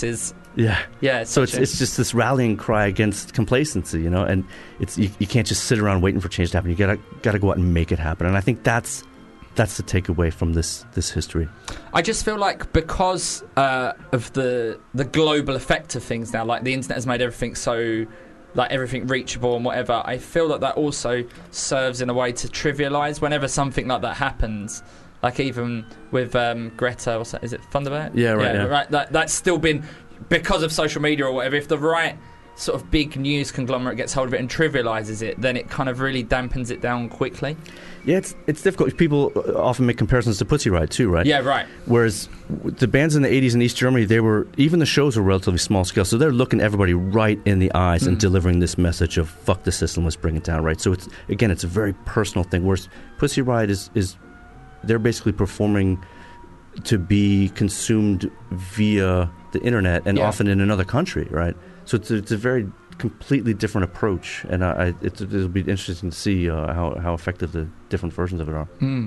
Speaker 3: Yeah.
Speaker 5: So it's just this rallying cry against complacency, and it's you can't just sit around waiting for change to happen. You gotta go out and make it happen. And I think that's the takeaway from this history.
Speaker 3: I just feel like because of the global effect of things now, like the internet has made everything so, like, everything reachable and whatever, I feel that also serves in a way to trivialise whenever something like that happens. Like even with Greta, what's that? Is it Thunberg?
Speaker 5: Yeah, right. Yeah.
Speaker 3: Right. That's still been because of social media or whatever. If the right sort of big news conglomerate gets hold of it and trivialises it, then it kind of really dampens it down quickly.
Speaker 5: Yeah, it's difficult. People often make comparisons to Pussy Riot too, right?
Speaker 3: Yeah, right.
Speaker 5: Whereas the bands in the 80s in East Germany, even the shows were relatively small scale, so they're looking everybody right in the eyes and delivering this message of fuck the system, let's bring it down, right? So it's a very personal thing. Whereas Pussy Riot is they're basically performing to be consumed via the internet and often in another country, right? So it's a very completely different approach, and it'll be interesting to see how effective the different versions of it are.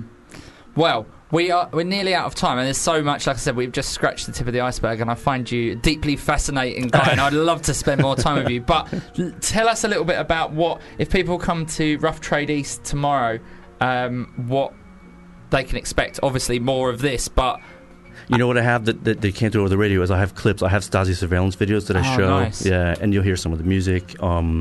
Speaker 3: Well, we're nearly out of time, and there's so much. Like I said, we've just scratched the tip of the iceberg, and I find you a deeply fascinating guy, and I'd love to spend more time with you. But tell us a little bit about what, if people come to Rough Trade East tomorrow, what they can expect. Obviously more of this, but
Speaker 5: you know what I have that they can't do over the radio is I have clips. I have Stasi surveillance videos that I show.
Speaker 3: Nice.
Speaker 5: Yeah, and you'll hear some of the music,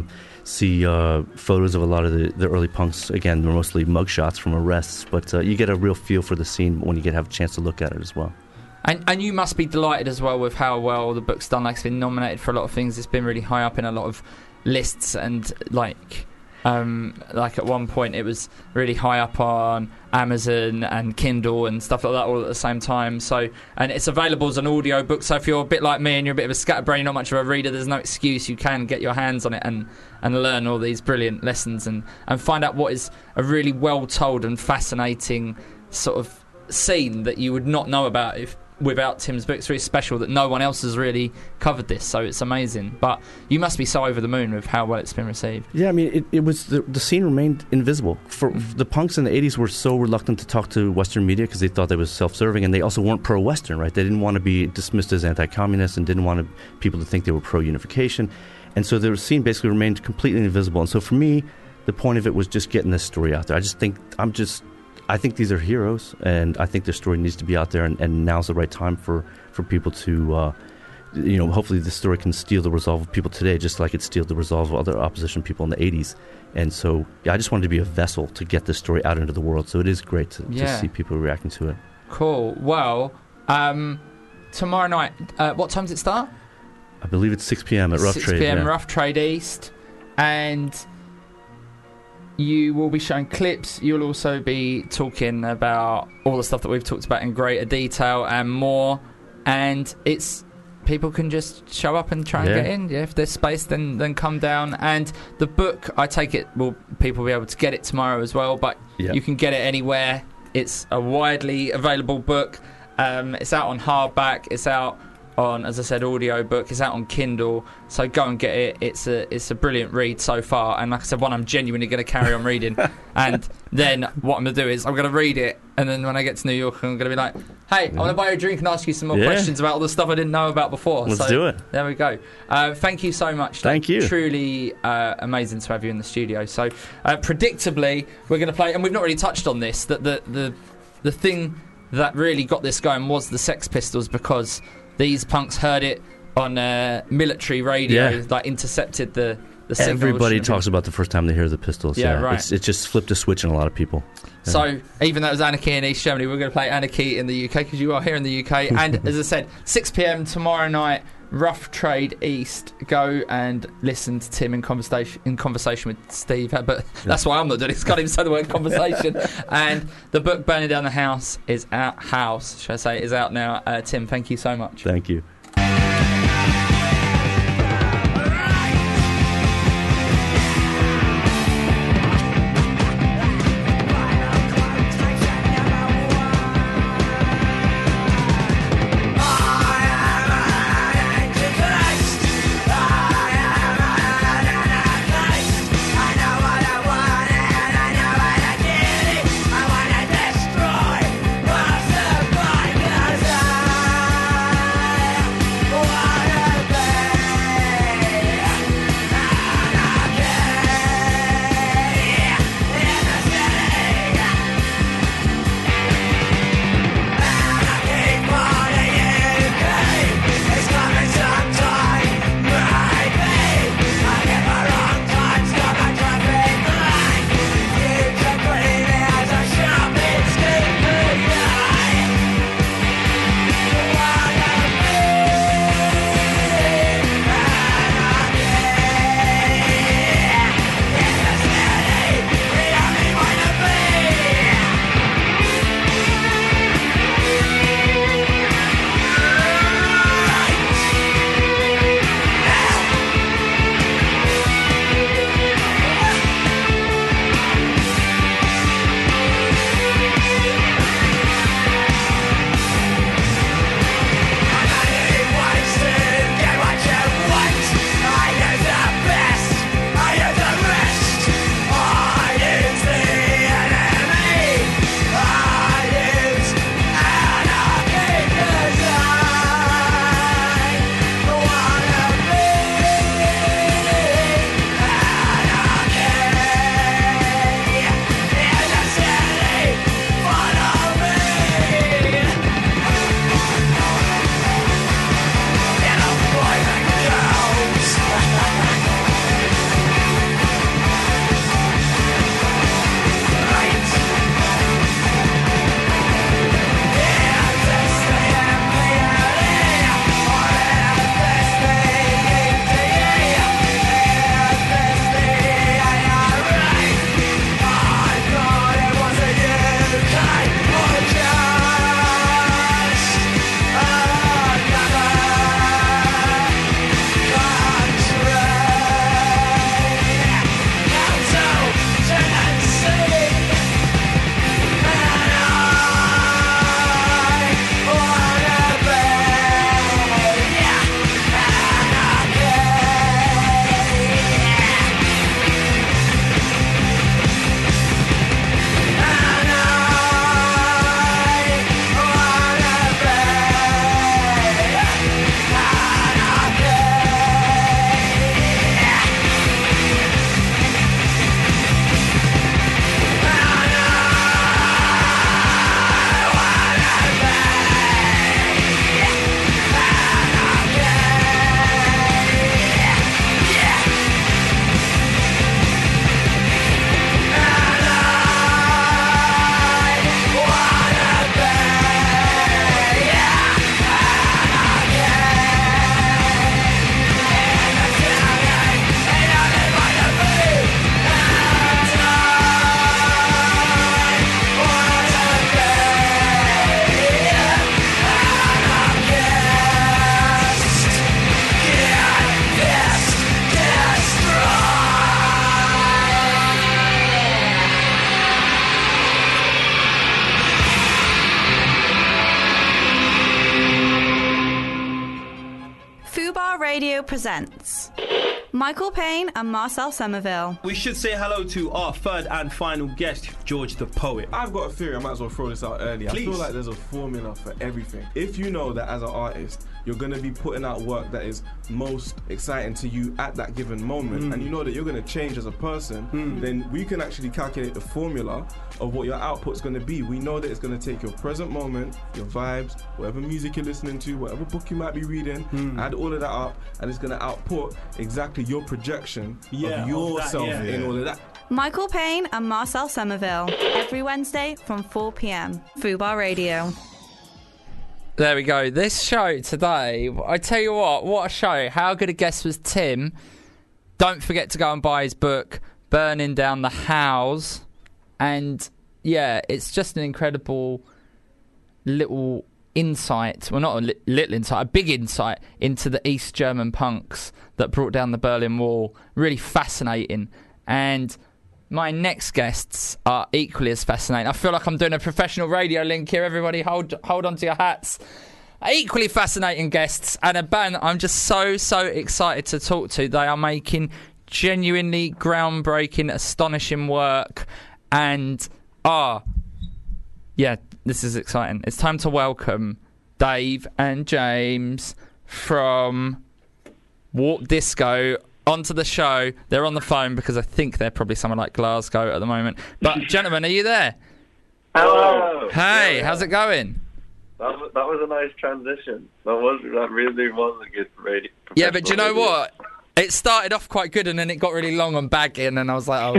Speaker 5: see photos of a lot of the early punks. Again, they're mostly mugshots from arrests, but you get a real feel for the scene when you have a chance to look at it as well.
Speaker 3: And you must be delighted as well with how well the book's done. Like, it's been nominated for a lot of things. It's been really high up in a lot of lists, and like at one point it was really high up on Amazon and Kindle and stuff like that all at the same time. So, and it's available as an audio book, so if you're a bit like me and you're a bit of a scatterbrain, not much of a reader, there's no excuse. You can get your hands on it and learn all these brilliant lessons and find out what is a really well told and fascinating sort of scene that you would not know about without Tim's book. It's really special that no one else has really covered this, so it's amazing. But you must be so over the moon with how well it's been received.
Speaker 5: Yeah, I mean, it was the scene remained invisible. For the punks in the 80s were so reluctant to talk to Western media because they thought they was self-serving, and they also weren't pro-Western, right? They didn't want to be dismissed as anti-communist and didn't want people to think they were pro-unification. And so the scene basically remained completely invisible. And so for me, the point of it was just getting this story out there. I think these are heroes, and I think their story needs to be out there, and now's the right time for people to, hopefully this story can steal the resolve of people today, just like it steeled the resolve of other opposition people in the 80s. And so, I just wanted to be a vessel to get this story out into the world, so it is great to see people reacting to it. Cool.
Speaker 3: Well, tomorrow night, what time does it start?
Speaker 5: I believe it's 6 p.m. at Rough Trade.
Speaker 3: 6 p.m. Rough Trade East, and you will be showing clips. You'll also be talking about all the stuff that we've talked about in greater detail and more. And people can just show up and try and get in. Yeah, if there's space, then come down. And the book, I take it, people will be able to get it tomorrow as well. But you can get it anywhere. It's a widely available book. It's out on hardback. It's out on, as I said, audio book. It's out on Kindle, so go and get it. It's a brilliant read so far, and like I said, one I'm genuinely going to carry on reading. And then what I'm going to do is I'm going to read it, and then when I get to New York, I'm going to be like, hey, I want to buy you a drink and ask you some more questions about all the stuff I didn't know about before.
Speaker 5: Let's do it.
Speaker 3: There we go. Thank you so much.
Speaker 5: Thank you.
Speaker 3: Truly amazing to have you in the studio. So predictably, we're going to play, and we've not really touched on this, that the thing that really got this going was the Sex Pistols, because these punks heard it on military radio, like intercepted the signal.
Speaker 5: Everybody talks about the first time they hear the Pistols.
Speaker 3: Yeah, right.
Speaker 5: It just flipped a switch in a lot of people. Yeah.
Speaker 3: So even though it was Anarchy in East Germany, we're going to play Anarchy in the UK because you are here in the UK. And as I said, 6 p.m. tomorrow night, Rough Trade East. Go and listen to Tim in conversation with Steve. But that's why I'm not doing it. It's got him say the word conversation. And the book Burning Down the House is out. Is out now. Tim, thank you so much.
Speaker 5: Thank you.
Speaker 6: Radio presents Michael Payne and Marcel Somerville.
Speaker 7: We should say hello to our third and final guest, George the Poet.
Speaker 8: I've got a theory, I might as well throw this out early.
Speaker 7: Please.
Speaker 8: I feel like there's a formula for everything. If you know that as an artist, you're going to be putting out work that is most exciting to you at that given moment, and you know that you're going to change as a person, then we can actually calculate the formula of what your output's going to be. We know that it's going to take your present moment, your vibes, whatever music you're listening to, whatever book you might be reading, add all of that up, and it's going to output exactly your projection of yourself in all of that.
Speaker 6: Michael Payne and Marcel Somerville. Every Wednesday from 4 p.m. Fubar Radio.
Speaker 3: There we go. This show today, I tell you what a show. How good a guest was Tim. Don't forget to go and buy his book, Burning Down the House. And yeah, it's just an incredible little insight. Well, not a little insight, a big insight into the East German punks that brought down the Berlin Wall. Really fascinating. And my next guests are equally as fascinating. I feel like I'm doing a professional radio link here. Everybody hold on to your hats. Equally fascinating guests and a band that I'm just so excited to talk to. They are making genuinely groundbreaking, astonishing work. And, yeah, this is exciting. It's time to welcome Dave and James from Warp Disco onto the show. They're on the phone because I think they're probably somewhere like Glasgow at the moment. But, gentlemen, are you there?
Speaker 9: Hello.
Speaker 3: Hey, how's it going?
Speaker 9: That was a nice transition. That really was a good radio.
Speaker 3: Yeah, but do you know what? It started off quite good and then it got really long on bagging and I was like, oh.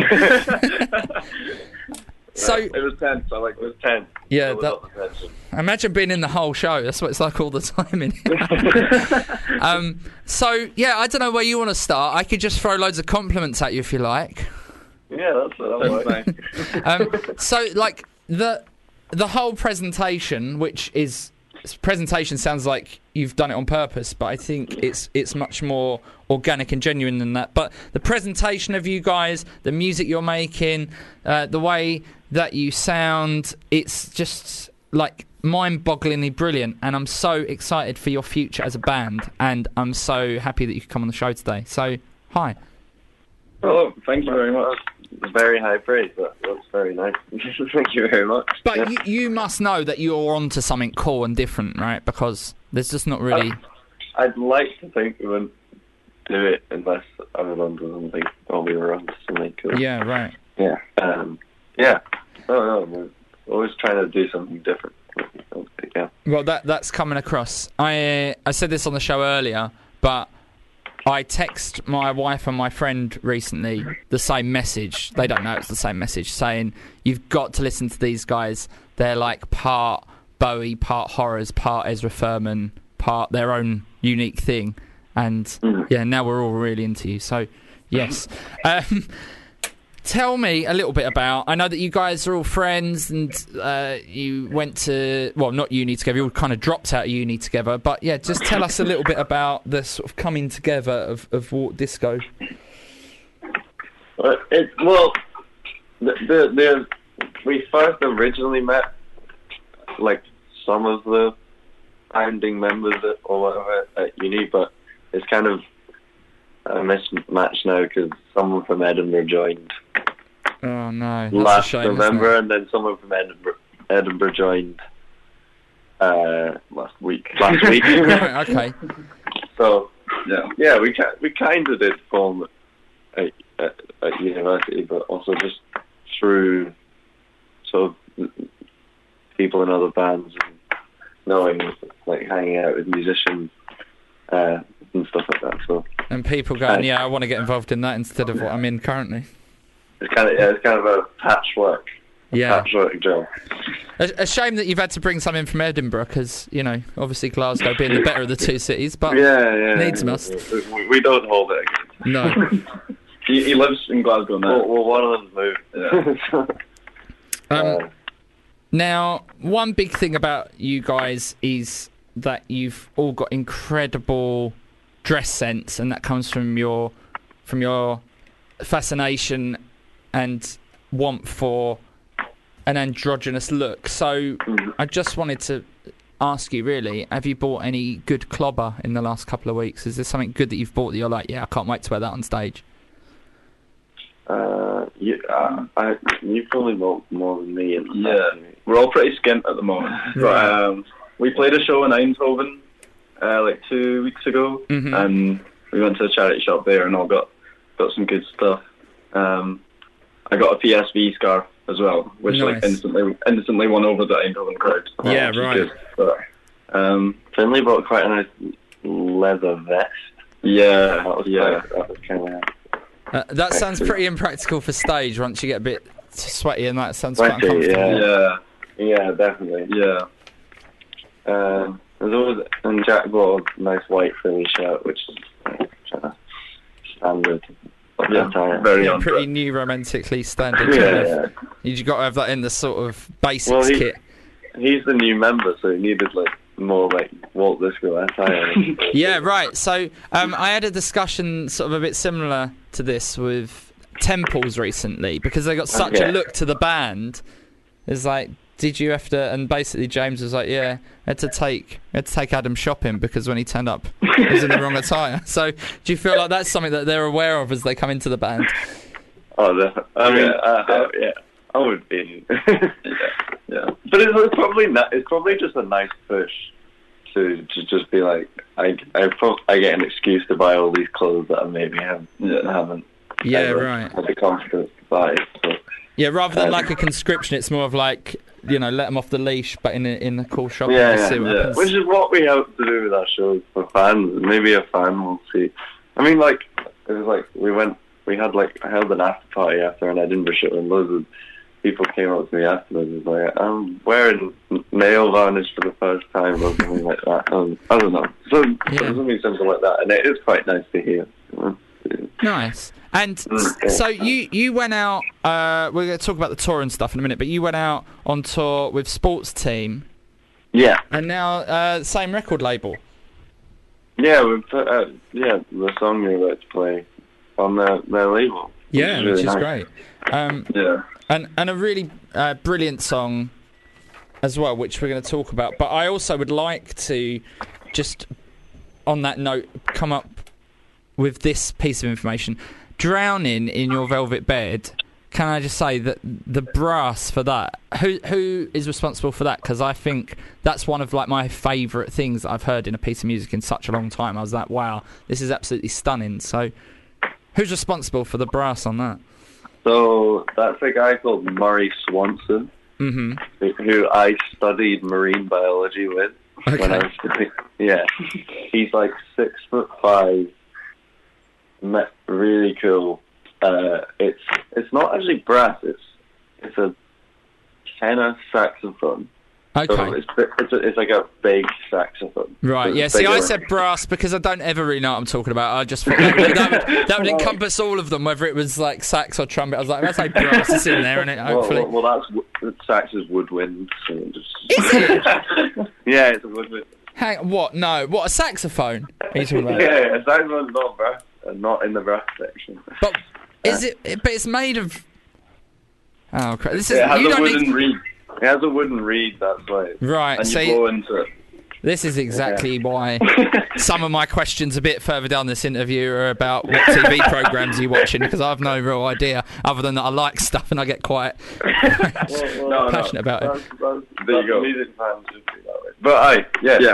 Speaker 3: So
Speaker 9: it was tense. It was tense.
Speaker 3: Yeah, imagine being in the whole show. That's what it's like all the time in here. So yeah, I don't know where you want to start. I could just throw loads of compliments at you if you like.
Speaker 9: Yeah, that's
Speaker 3: so like the whole presentation, presentation sounds like you've done it on purpose, but I think it's much more organic and genuine than that. But the presentation of you guys, the music you're making, the way that you sound, it's just like mind-bogglingly brilliant, and I'm so excited for your future as a band, and I'm so happy that you could come on the show today. So, hi.
Speaker 9: Oh, thank you very much. Very high praise. That's very nice. Thank you very much.
Speaker 3: But you must know that you're onto something cool and different, right? Because there's just not really...
Speaker 9: I'd like to think we wouldn't do it unless I was onto something, or we were onto something cool.
Speaker 3: Yeah, right.
Speaker 9: Yeah. Yeah. No, we're always trying to do something different. Yeah.
Speaker 3: Well, that's coming across. I said this on the show earlier, but I text my wife and my friend recently the same message. They don't know it's the same message, saying, you've got to listen to these guys. They're like part Bowie, part Horrors, part Ezra Furman, part their own unique thing. And yeah, now we're all really into you. So, yes. Tell me a little bit about, I know that you guys are all friends and you went to, well, not uni together, you all kind of dropped out of uni together, but yeah, just tell us a little bit about the sort of coming together of Warp Disco.
Speaker 9: We first originally met, like, some of the founding members or whatever at uni, but it's kind of a mismatch now because someone from Edinburgh joined.
Speaker 3: Oh no!
Speaker 9: Last November, and then someone from Edinburgh joined last week.
Speaker 3: Okay.
Speaker 9: So yeah, we kind of did form at university, but also just through sort of people in other bands and knowing, like, hanging out with musicians and stuff like that. So.
Speaker 3: And people going, I want to get involved in that instead of what I'm in currently.
Speaker 9: It's kind of a patchwork job.
Speaker 3: A shame that you've had to bring some in from Edinburgh, because, you know, obviously Glasgow being the better of the two cities, but needs must.
Speaker 9: We don't hold it against.
Speaker 3: No.
Speaker 9: he lives in Glasgow now. Well, one of them's moved. Yeah.
Speaker 3: Now, one big thing about you guys is that you've all got incredible dress sense, and that comes from your fascination and want for an androgynous look. So I just wanted to ask you, really, have you bought any good clobber in the last couple of weeks? Is there something good that you've bought that you're like, yeah, I can't wait to wear that on stage?
Speaker 9: You probably bought more than me.
Speaker 7: We're all pretty skint at the moment. But we played a show in Eindhoven like 2 weeks ago, and we went to a charity shop there and all got some good stuff. I got a PSV scarf as well, which like instantly won over the Eindhoven crowd.
Speaker 3: Yeah, right.
Speaker 9: Good. But Finley brought quite a nice leather vest.
Speaker 7: Yeah,
Speaker 9: that was kind of.
Speaker 3: That sounds pretty impractical for stage once you get a bit sweaty, and that sounds quite uncomfortable.
Speaker 9: Yeah, definitely.
Speaker 7: Yeah.
Speaker 9: There's always, and Jack bought a nice white Philly shirt, which is standard.
Speaker 3: Very pretty new, romantically standard. You got to have that in the sort of basics kit.
Speaker 9: He's the new member, so he needed like more like Walt Disco attire.
Speaker 3: Yeah, right. So I had a discussion sort of a bit similar to this with Temples recently, because they got such a look to the band. It's like, did you have to? And basically James was like, yeah, I had to take Adam shopping because when he turned up, he was in the wrong attire. So do you feel like that's something that they're aware of as they come into the band?
Speaker 9: Oh, definitely. I mean, I would be. Yeah. But it's probably not. It's probably just a nice push to just be like, I get an excuse to buy all these clothes that I maybe haven't had the confidence to buy. So.
Speaker 3: Yeah, rather than like a conscription, it's more of like, you know, let them off the leash, but in a cool shop.
Speaker 9: Which is what we hope to do with our shows for fans. Maybe a fan will see. I mean, like, it was like I held an after party after an Edinburgh show, and loads of people came up to me afterwards and was like, I'm wearing nail varnish for the first time or something like that. I don't know. So something simple like that, and it is quite nice to hear.
Speaker 3: Nice. And so you went out, we're going to talk about the tour and stuff in a minute, but you went out on tour with Sports Team.
Speaker 9: Yeah.
Speaker 3: And now same record label.
Speaker 9: Yeah, we put the song you're about to play on their label.
Speaker 3: Yeah,
Speaker 9: which is
Speaker 3: nice.
Speaker 9: Great.
Speaker 3: And a really brilliant song as well, which we're going to talk about. But I also would like to, just on that note, come up with this piece of information. Drowning in Your Velvet Bed, can I just say that the brass for that, who is responsible for that? Because I think that's one of like my favourite things that I've heard in a piece of music in such a long time. I was like, wow, this is absolutely stunning. So who's responsible for the brass on that?
Speaker 9: So that's a guy called Murray Swanson, who I studied marine biology with when I was studying. Yeah, he's like 6'5", really cool. It's not actually brass. It's a tenor saxophone.
Speaker 3: Okay.
Speaker 9: So it's like a big saxophone.
Speaker 3: Right,
Speaker 9: so
Speaker 3: yeah. See, I said brass because I don't ever really know what I'm talking about. I just thought that would encompass all of them, whether it was like sax or trumpet. I was like, that's like brass is in there, isn't it? Hopefully.
Speaker 9: Well, sax is woodwind. So
Speaker 3: Is it?
Speaker 9: Yeah, it's a woodwind.
Speaker 3: What? No. What, a saxophone? Are you talking about?
Speaker 9: Yeah, a saxophone's not brass, not in the brass section.
Speaker 3: But is it? But it's made of. Oh crap! This is.
Speaker 9: It has a wooden reed. It has a wooden reed, that's why.
Speaker 3: Right,
Speaker 9: and you blow into it.
Speaker 3: This is exactly why some of my questions a bit further down this interview are about what TV programmes you're watching, because I have no real idea, other than that I like stuff and I get quite passionate about it.
Speaker 9: There you go. Music fans should be that way. But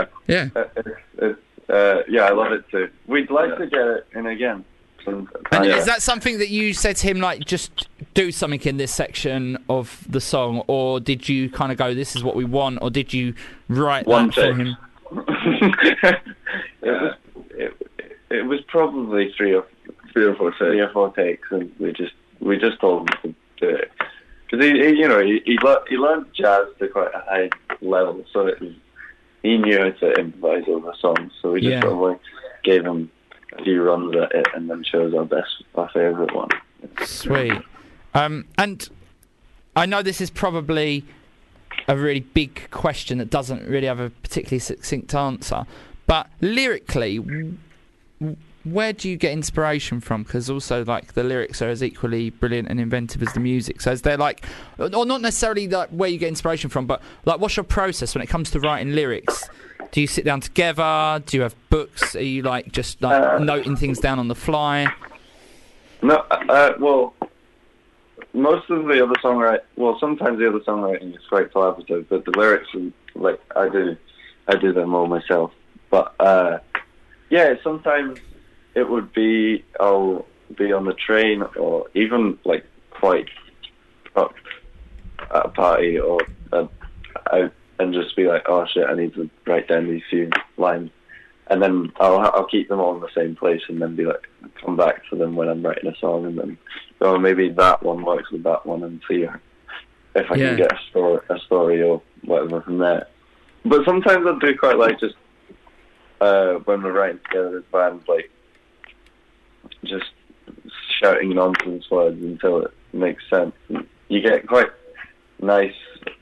Speaker 9: I love it too. We'd like to get it in again.
Speaker 3: And is that something that you said to him, like, just do something in this section of the song, or did you kind of go, this is what we want, or did you write that for him?
Speaker 9: It was probably three or four takes, and we just told him to do it because he learned jazz to quite a high level, so he knew how to improvise over songs. So we just sort of like gave him a few runs at it, and then chose our favourite one.
Speaker 3: Sweet. And I know this is probably a really big question that doesn't really have a particularly succinct answer, but lyrically, where do you get inspiration from? Because also, like, the lyrics are as equally brilliant and inventive as the music. So is there, like, or not necessarily like where you get inspiration from, but like, what's your process when it comes to writing lyrics? Do you sit down together? Do you have books? Are you like just like noting things down on the fly?
Speaker 9: No, well, most of the other songwriting, well, sometimes the other songwriting is quite collaborative, but the lyrics, like, I do them all myself. But yeah, sometimes it would be I'll be on the train or even like quite at a party or out and just be like, oh shit, I need to write down these few lines, and then I'll keep them all in the same place and then be like, come back to them when I'm writing a song, and then oh, maybe that one works with that one, and see if I can get a story or whatever from there. But sometimes I do quite like just when we're writing together as bands, like just shouting nonsense words until it makes sense. And you get quite nice,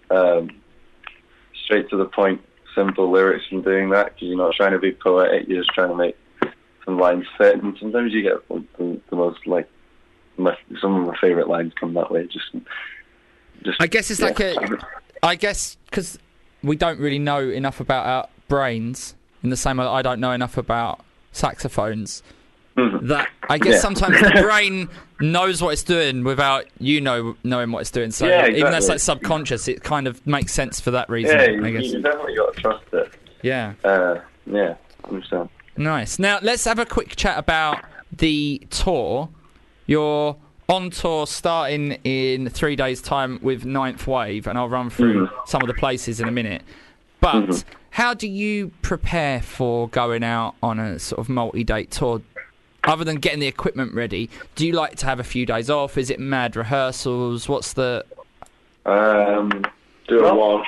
Speaker 9: straight to the point, simple lyrics from doing that, because you're not trying to be poetic, you're just trying to make some lines fit, and sometimes you get the most, like, some of my favourite lines come that way. Just
Speaker 3: I guess it's like I guess because we don't really know enough about our brains, in the same way that I don't know enough about saxophones, that I guess sometimes the brain knows what it's doing without knowing what it's doing. So even though that's like subconscious, it kind of makes sense for that reason.
Speaker 9: Yeah,
Speaker 3: I guess
Speaker 9: you definitely got to trust it.
Speaker 3: Yeah.
Speaker 9: Yeah, I understand.
Speaker 3: Nice. Now let's have a quick chat about the tour. You're on tour starting in 3 days' time with Ninth Wave, and I'll run through some of the places in a minute. But how do you prepare for going out on a sort of multi-date tour? Other than getting the equipment ready, do you like to have a few days off? Is it mad rehearsals? What's the...
Speaker 9: Do a wash.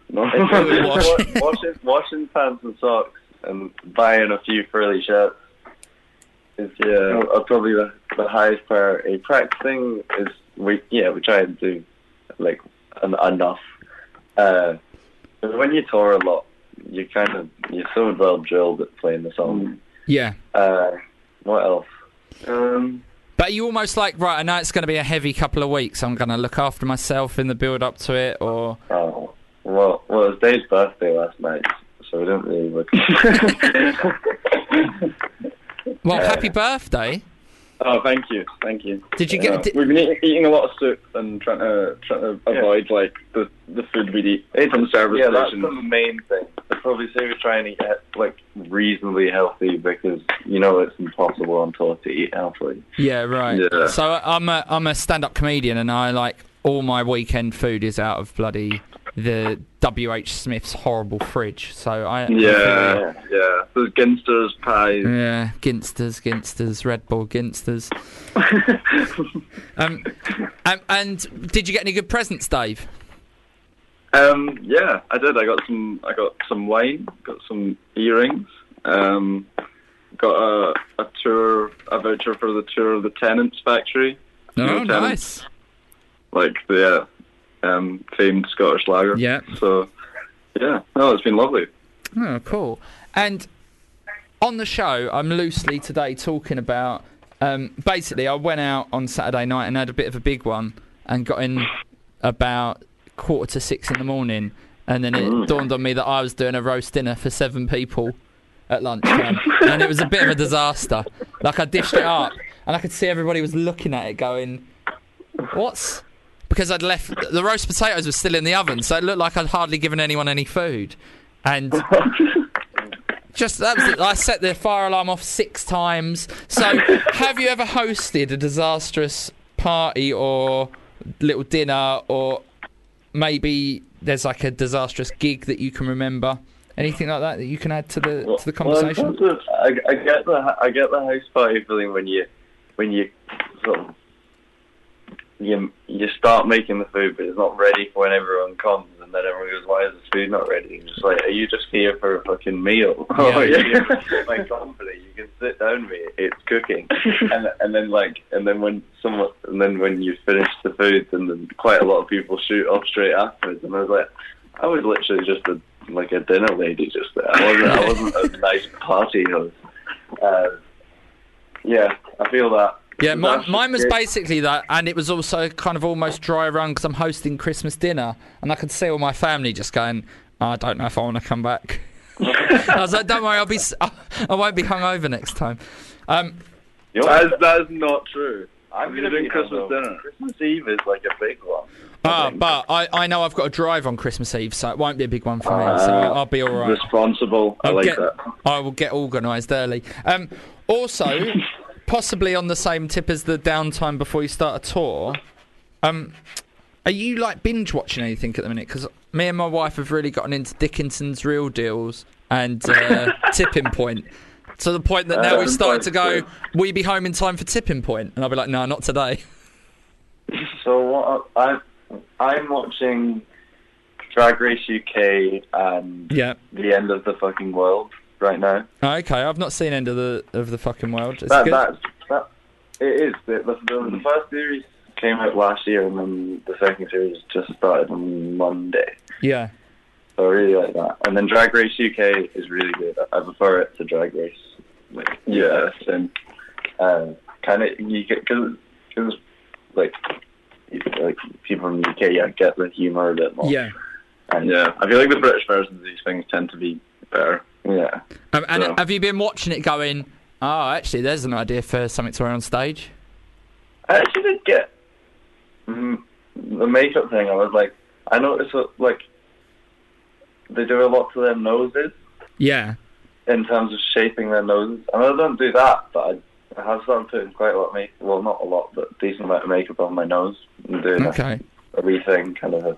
Speaker 9: Washing pants and socks and buying a few frilly shirts is probably the highest priority. Practicing is we try and do like enough. But when you tour a lot, you're so well drilled at playing the song.
Speaker 3: Yeah.
Speaker 9: What else?
Speaker 3: But you almost like, right, I know it's going to be a heavy couple of weeks. I'm going to look after myself in the build up to it, or...
Speaker 9: Oh, well, it was Dave's birthday last night, so we didn't really look...
Speaker 3: Well, happy birthday.
Speaker 9: Oh, thank you.
Speaker 3: Did you get...
Speaker 9: We've been eating a lot of soup and trying to avoid like the food we eat from the service station. That's the main thing. I'd probably say we try and eat like reasonably healthy, because it's impossible on tour to eat healthily.
Speaker 3: Yeah, right.
Speaker 9: Yeah.
Speaker 3: So I'm a stand-up comedian, and I like all my weekend food is out of bloody the W.H. Smith's horrible fridge. So
Speaker 9: Yeah. There's Ginsters, pies.
Speaker 3: Yeah, Ginsters, Red Bull Ginsters. And did you get any good presents, Dave?
Speaker 9: Yeah, I did. I got some wine, got some earrings, got a voucher for the tour of the Tennant's factory.
Speaker 3: Oh, nice.
Speaker 9: Like the famed Scottish lager.
Speaker 3: Yeah.
Speaker 9: So, yeah, it's been lovely.
Speaker 3: Oh, cool. And on the show, I'm loosely today talking about... basically, I went out on Saturday night and had a bit of a big one and got in about 5:45 in the morning, and then it dawned on me that I was doing a roast dinner for 7 people at lunchtime, and it was a bit of a disaster. Like, I dished it up, and I could see everybody was looking at it going, what's... Because I'd left... The roast potatoes were still in the oven, so it looked like I'd hardly given anyone any food. And... Just that was it. I set the fire alarm off 6 times. So, have you ever hosted a disastrous party or little dinner, or maybe there's like a disastrous gig that you can remember? Anything like that you can add to the conversation?
Speaker 9: Well, I get the house party feeling when you sort of you start making the food, but it's not ready for when everyone comes, and then everyone goes, "Why is the food not ready?" And just like, are you just here for a fucking meal?
Speaker 3: Yeah.
Speaker 9: My company, you can sit down with me. It's cooking, and then when you finish the food, and then quite a lot of people shoot off straight afterwards, and I was like, I was literally just a dinner lady just there. I wasn't a nice party host. Yeah, I feel that.
Speaker 3: Yeah,
Speaker 9: That's
Speaker 3: mine was
Speaker 9: it.
Speaker 3: basically that, and it was also kind of almost dry run because I'm hosting Christmas dinner, and I could see all my family just going, I don't know if I want to come back. I was like, don't worry, I won't be hungover next time.
Speaker 9: That is not true.
Speaker 7: I'm
Speaker 9: You're doing Christmas dinner. Christmas Eve is like a big one.
Speaker 3: But I know I've got to drive on Christmas Eve, so it won't be a big one for me. So I'll be all right.
Speaker 9: Responsible. I like that.
Speaker 3: I will get organised early. Also, possibly on the same tip as the downtime before you start a tour, are you like binge watching anything at the minute? Because me and my wife have really gotten into Dickinson's Real Deals and Tipping Point. To the point that now we've started to go, will you be home in time for Tipping Point? And I'll be like, no, not today.
Speaker 9: So I'm watching Drag Race UK and The End of the Fucking World right now.
Speaker 3: Okay, I've not seen End of the Fucking World. It's
Speaker 9: It is. The first series came out last year, and then the second series just started on Monday.
Speaker 3: Yeah.
Speaker 9: So I really like that. And then Drag Race UK is really good. I prefer it to Drag Race. And kind of you get because like people from the UK get the humour a bit more.
Speaker 3: Yeah.
Speaker 9: And I feel like the British versions of these things tend to be better. Yeah.
Speaker 3: And have you been watching it going, oh, actually, there's an idea for something to wear on stage?
Speaker 9: I actually did get the makeup thing. I was like, I noticed like they do a lot to their noses.
Speaker 3: Yeah.
Speaker 9: In terms of shaping their noses. I mean, I don't do that, but I have started putting quite a lot of makeup. Well, not a lot, but a decent amount of makeup on my nose. And doing a wee thing, kind of a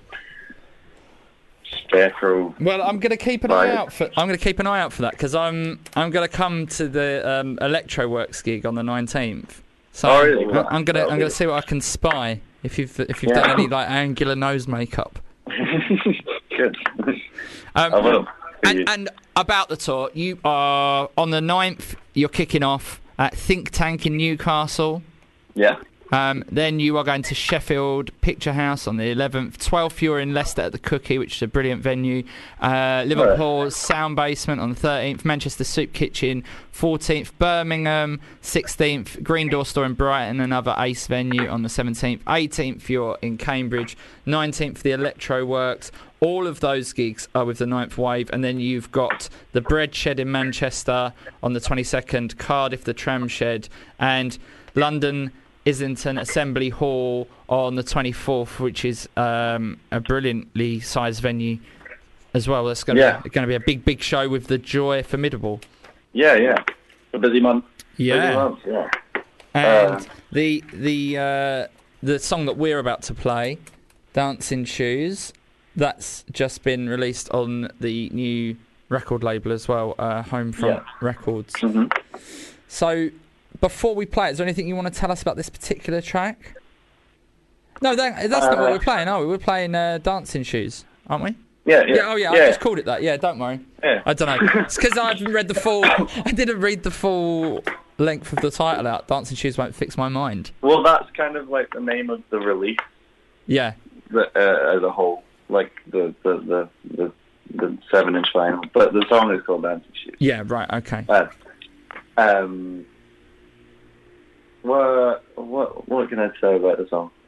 Speaker 9: scarecrow.
Speaker 3: Well, I'm going to keep an eye out for. I'm going to keep an eye out for that because I'm going to come to the Electroworks gig on the 19th. So
Speaker 9: really?
Speaker 3: I'm going to see what I can spy if you've done any like angular nose makeup.
Speaker 9: Good. I will.
Speaker 3: And about the tour, you are on the 9th. You're kicking off at Think Tank in Newcastle.
Speaker 9: Yeah.
Speaker 3: Then you are going to Sheffield Picture House on the 11th. 12th, you're in Leicester at the Cookie, which is a brilliant venue. Liverpool's Sound Basement on the 13th. Manchester Soup Kitchen 14th. Birmingham 16th. Green Door Store in Brighton, another ace venue on the 17th. 18th, you're in Cambridge. 19th, the Electroworks. All of those gigs are with the 9th Wave. And then you've got the Bread Shed in Manchester on the 22nd. Cardiff, the Tram Shed. And London Islington Assembly Hall on the 24th, which is a brilliantly sized venue as well. That's going to be a big show with the Joy Formidable.
Speaker 9: Yeah. A busy month.
Speaker 3: Yeah.
Speaker 9: Busy month,
Speaker 3: And the song that we're about to play, Dancing Shoes, that's just been released on the new record label as well, Homefront Records.
Speaker 9: Mm-hmm.
Speaker 3: So, before we play it, is there anything you want to tell us about this particular track? No, that's not what we're playing, are we? We're playing Dancing Shoes, aren't we?
Speaker 9: Yeah.
Speaker 3: I just called it that. Yeah, don't worry.
Speaker 9: Yeah.
Speaker 3: I don't know. It's because I haven't read the full... I didn't read the full length of the title out. Dancing Shoes Won't Fix My Mind.
Speaker 9: Well, that's kind of like the name of the release.
Speaker 3: Yeah.
Speaker 9: As a whole. Like the 7-inch vinyl. But the song is called Dancing Shoes.
Speaker 3: Yeah, right, okay.
Speaker 9: What can I say about the song?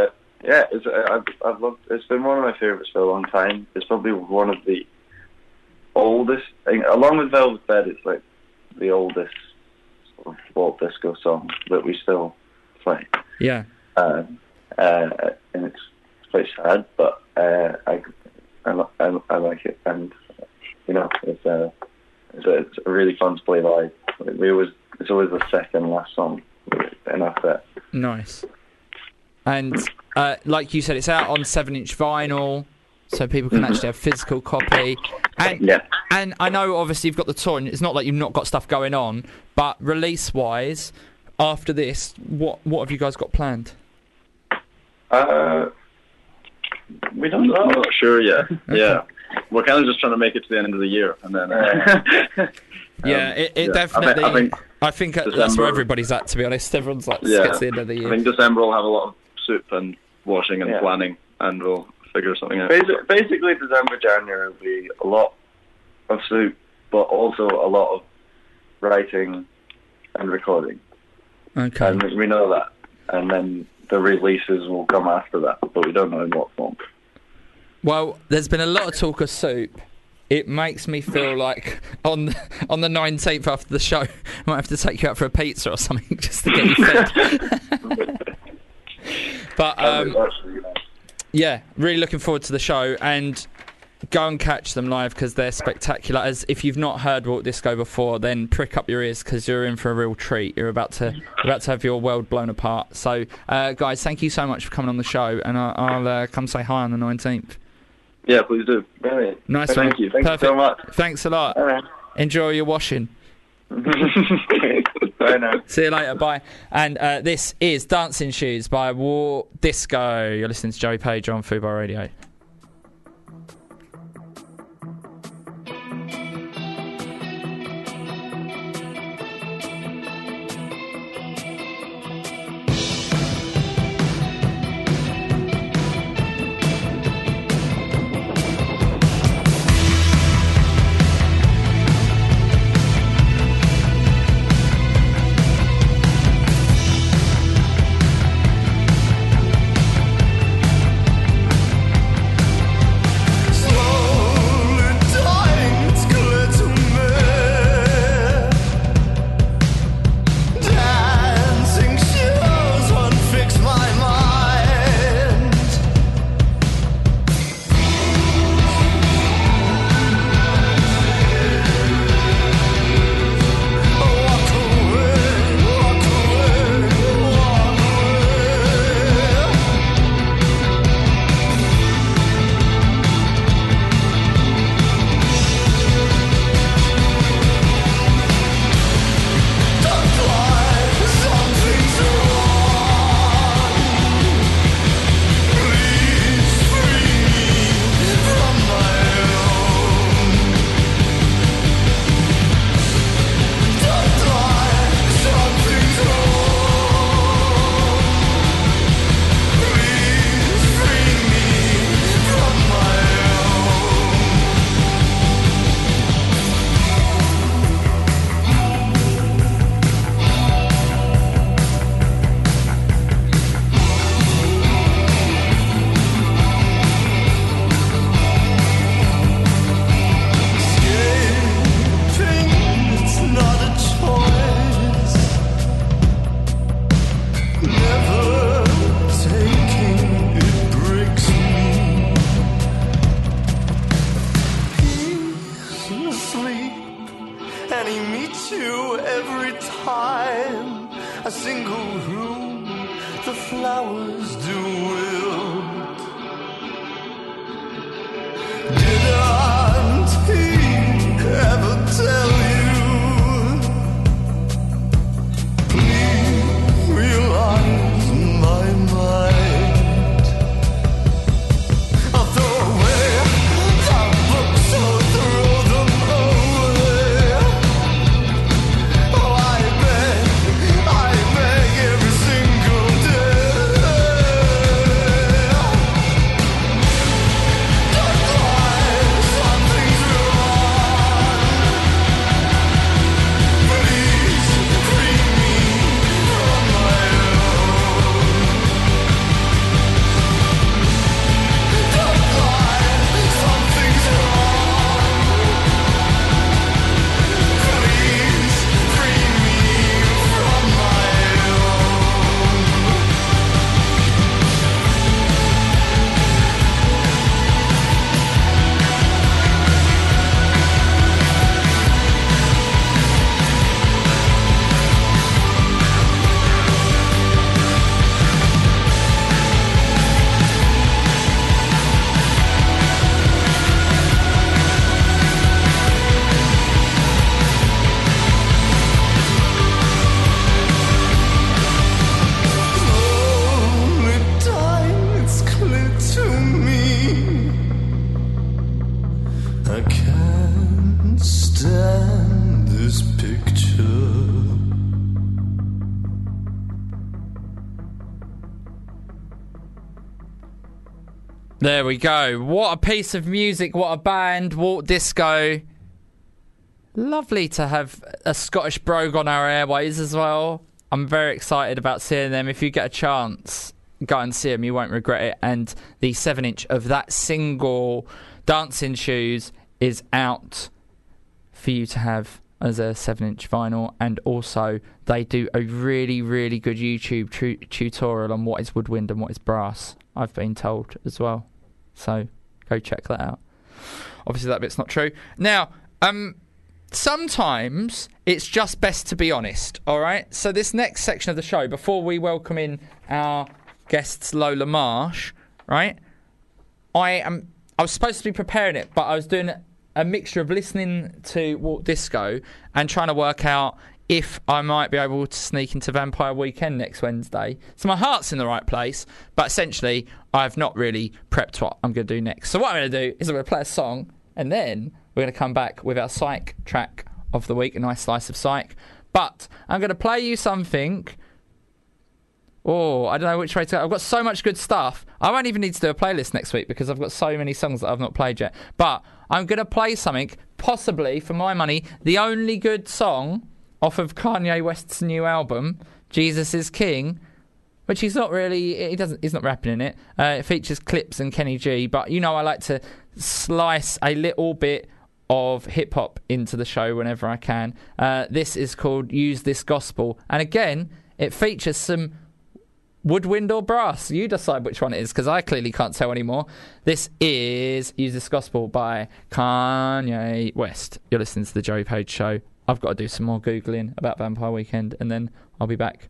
Speaker 9: I've loved. It's been one of my favourites for a long time. It's probably one of the oldest, along with Velvet Bed. It's like the oldest sort of folk disco song that we still play.
Speaker 3: Yeah.
Speaker 9: And it's quite sad, but I like it, and you know, it's really fun to play live. It's always the second last song in our set. Nice.
Speaker 3: And like you said, it's out on 7-inch vinyl, so people can actually have physical copy. And I know obviously you've got the tour, and it's not like you've not got stuff going on, but release-wise, after this, what have you guys got planned?
Speaker 9: We don't know.
Speaker 7: I'm not sure yet.
Speaker 3: Okay.
Speaker 7: Yeah. We're kind of just trying to make it to the end of the year, and then...
Speaker 3: it definitely... I think that's
Speaker 7: December,
Speaker 3: where everybody's at, to be honest. Everyone's like, let's get to the end of the year.
Speaker 7: I think December will have a lot of soup and washing and planning, and we'll figure something out.
Speaker 9: Basically, December, January will be a lot of soup, but also a lot of writing and recording.
Speaker 3: Okay.
Speaker 7: And we know that. And then the releases will come after that, but we don't know in what form.
Speaker 3: Well, there's been a lot of talk of Soup. It makes me feel like on the 19th after the show, I might have to take you out for a pizza or something just to get you fed. But yeah, really looking forward to the show, and go and catch them live because they're spectacular. As if you've not heard Walk Disco before, then prick up your ears because you're in for a real treat. You're about to have your world blown apart. So, guys, thank you so much for coming on the show, and I'll come say hi on the 19th.
Speaker 7: Yeah, please do. Brilliant.
Speaker 3: Nice one.
Speaker 7: Thank you. Thank you so much.
Speaker 3: Thanks a lot. Enjoy your washing.
Speaker 7: Bye now.
Speaker 3: See you later. Bye. And this is Dancing Shoes by War Disco. You're listening to Joey Page on Fubar Radio. There we go. What a piece of music. What a band. Walk Disco. Lovely to have a Scottish brogue on our airways as well. I'm very excited about seeing them. If you get a chance, go and see them. You won't regret it. And the 7-inch of that single Dancing Shoes is out for you to have as a 7-inch vinyl. And also, they do a really, really good YouTube tutorial on what is woodwind and what is brass, I've been told as well. So go check that out. Obviously, that bit's not true. Now, sometimes it's just best to be honest, all right? So this next section of the show, before we welcome in our guests Lola Marsh, right? I was supposed to be preparing it, but I was doing a mixture of listening to Walk Disco and trying to work out if I might be able to sneak into Vampire Weekend next Wednesday. So my heart's in the right place, but essentially I've not really prepped what I'm going to do next. So what I'm going to do is I'm going to play a song, and then we're going to come back with our psych track of the week, a nice slice of psych. But I'm going to play you something. Oh, I don't know which way to go. I've got so much good stuff. I won't even need to do a playlist next week because I've got so many songs that I've not played yet. But I'm going to play something, possibly, for my money, the only good song off of Kanye West's new album, Jesus is King, which he's not really, he's not rapping in it. It features Clips and Kenny G, but you know I like to slice a little bit of hip-hop into the show whenever I can. This is called Use This Gospel, and again, it features some woodwind or brass. You decide which one it is, because I clearly can't tell anymore. This is Use This Gospel by Kanye West. You're listening to The Joey Page Show. I've got to do some more Googling about Vampire Weekend, and then I'll be back.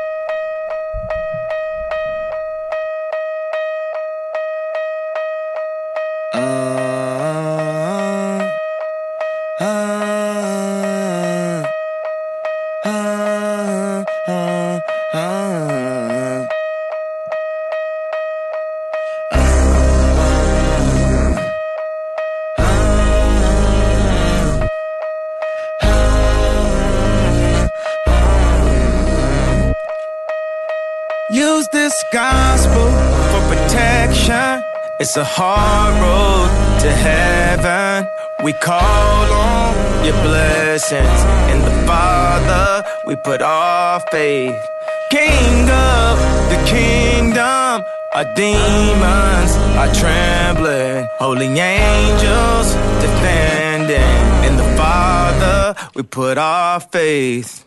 Speaker 10: Use this gospel for protection. It's a hard road to heaven. We call on your blessings. In the Father, we put our faith. King of the kingdom, our demons are trembling. Holy angels defending. In the Father, we put our faith.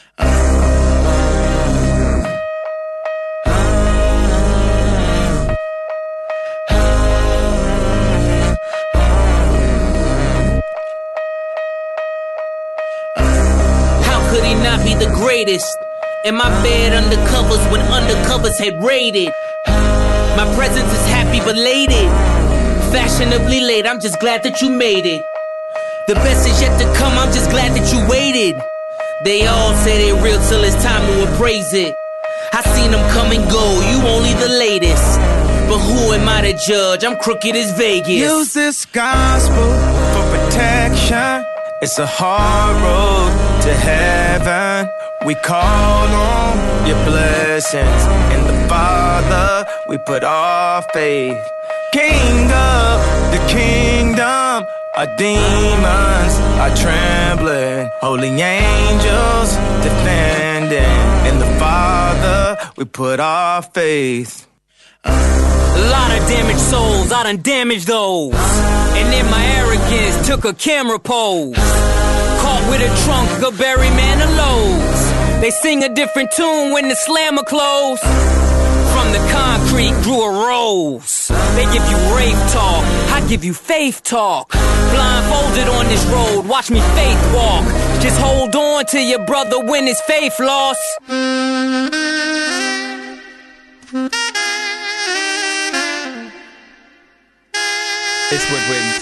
Speaker 11: Could he not be the greatest? In my bed undercovers when undercovers had raided. My presence is happy belated. Fashionably late, I'm just glad that you made it. The best is yet to come, I'm just glad that you waited. They all say they're real till it's time to appraise it. I seen them come and go, you only the latest. But who am I to judge? I'm crooked as Vegas.
Speaker 10: Use this gospel for protection. It's a hard road to heaven. We call on your blessings. In the Father, we put our faith. King of the kingdom, our demons are trembling. Holy angels defending. In the Father, we put our faith.
Speaker 11: A lot of damaged souls, I done damaged those. And in my arrogance, took a camera pose. Caught with a trunk, a berry man of lows. They sing a different tune when the slammer close. From the concrete grew a rose. They give you rave talk, I give you faith talk. Blindfolded on this road, watch me faith walk. Just hold on to your brother when his faith lost.
Speaker 3: It's woodwind.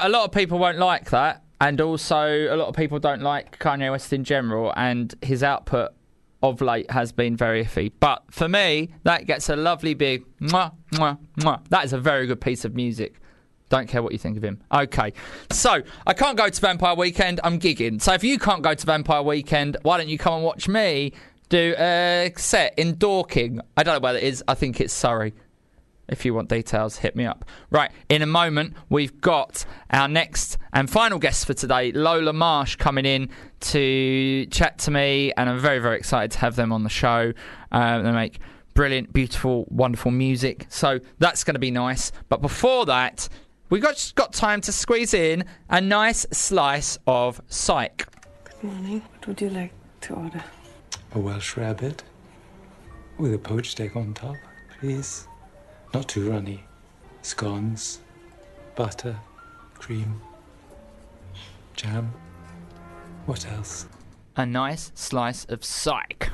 Speaker 3: a lot of people won't like that, and also a lot of people don't like Kanye West in general, and his output of late has been very iffy. But for me, that gets a lovely big mwah, mwah, mwah. That is a very good piece of music. Don't care what you think of him. Okay, so I can't go to Vampire Weekend. I'm gigging. So if you can't go to Vampire Weekend, why don't you come and watch me do a set in Dorking? I don't know where that is. I think it's Surrey. If you want details, hit me up. Right, in a moment, we've got our next and final guest for today, Lola Marsh, coming in to chat to me, and I'm very, very excited to have them on the show. They make brilliant, beautiful, wonderful music, so that's going to be nice. But before that, we've just got time to squeeze in a nice slice of Psych.
Speaker 12: Good morning. What would you like to order?
Speaker 13: A Welsh rabbit with a poached egg on top, please. Not too runny. Scones, butter, cream, jam. What else?
Speaker 3: A nice slice of Psych.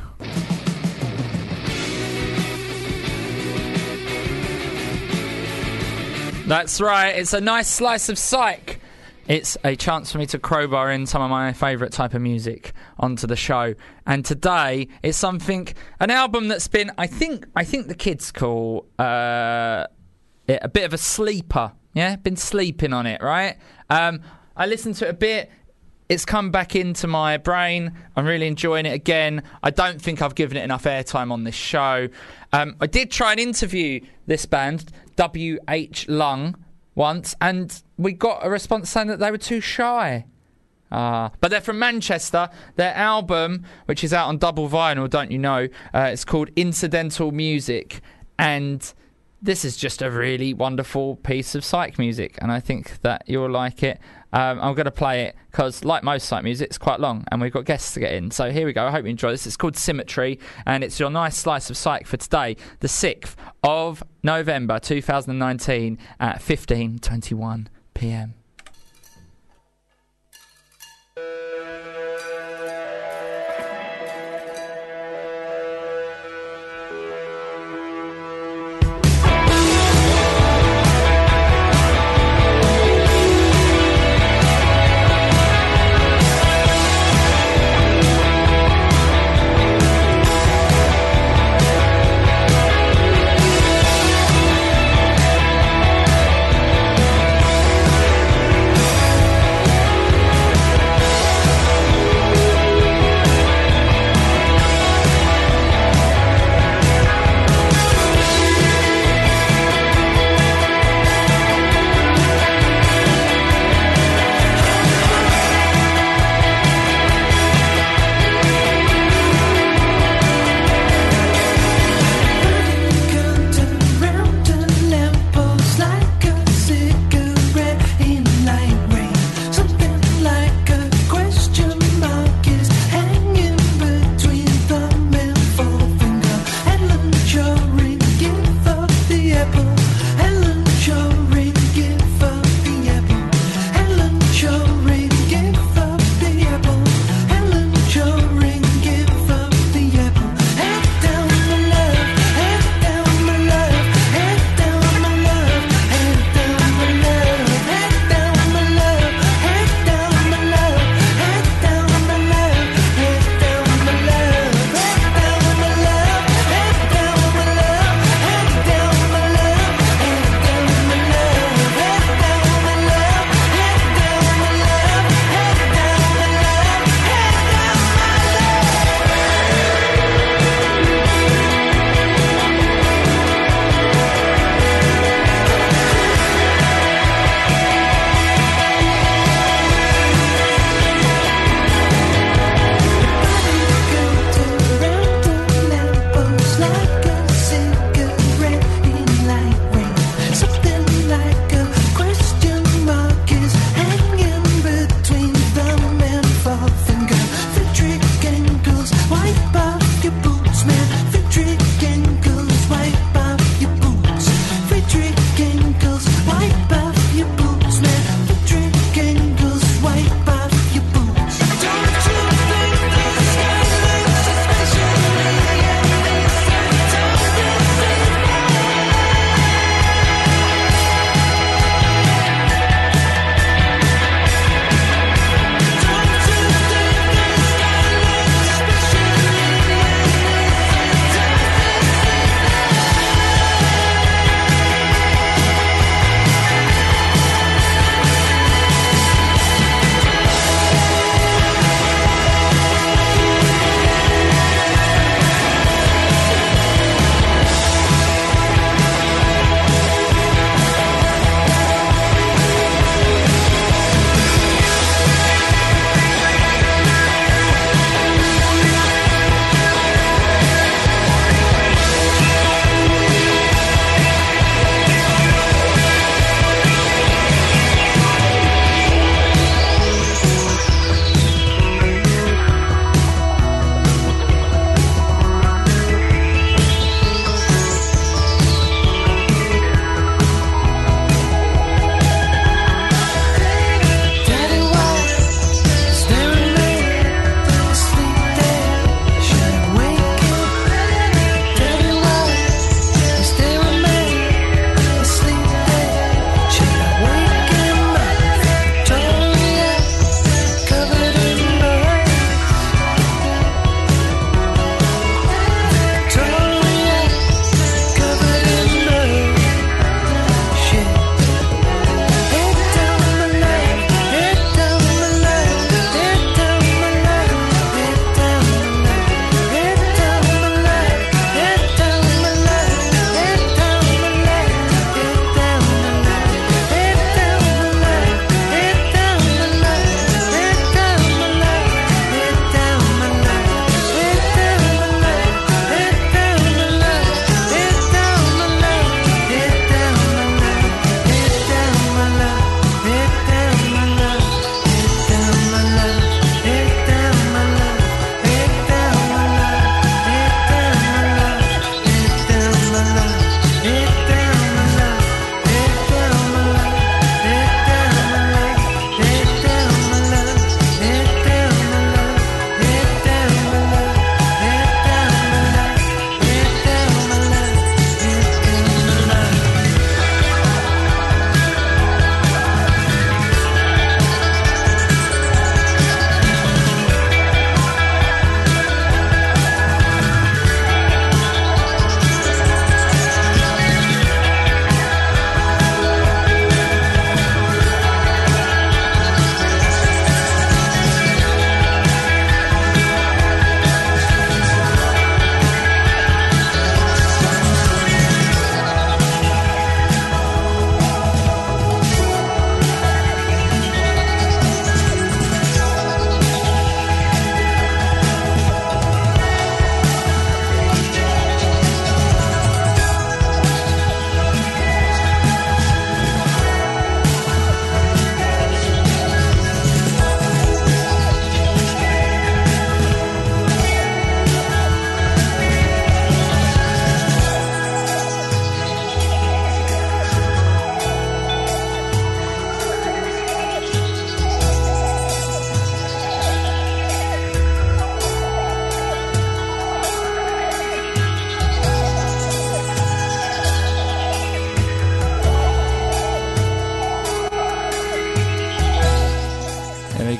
Speaker 3: That's right, it's a nice slice of Psych. It's a chance for me to crowbar in some of my favourite type of music onto the show. And today it's an album that's been, I think the kids call it a bit of a sleeper. Yeah, been sleeping on it, right? I listened to it a bit. It's come back into my brain. I'm really enjoying it again. I don't think I've given it enough airtime on this show. I did try and interview this band, W.H. Lung, once, and we got a response saying that they were too shy. But they're from Manchester. Their album, which is out on double vinyl, don't you know, it's called Incidental Music, and this is just a really wonderful piece of Psych music, and I think that you'll like it. I'm going to play it because, like most Psych music, it's quite long, and we've got guests to get in. So here we go. I hope you enjoy this. It's called Symmetry, and it's your nice slice of Psych for today, the 6th of November 2019 at 15:21 p.m.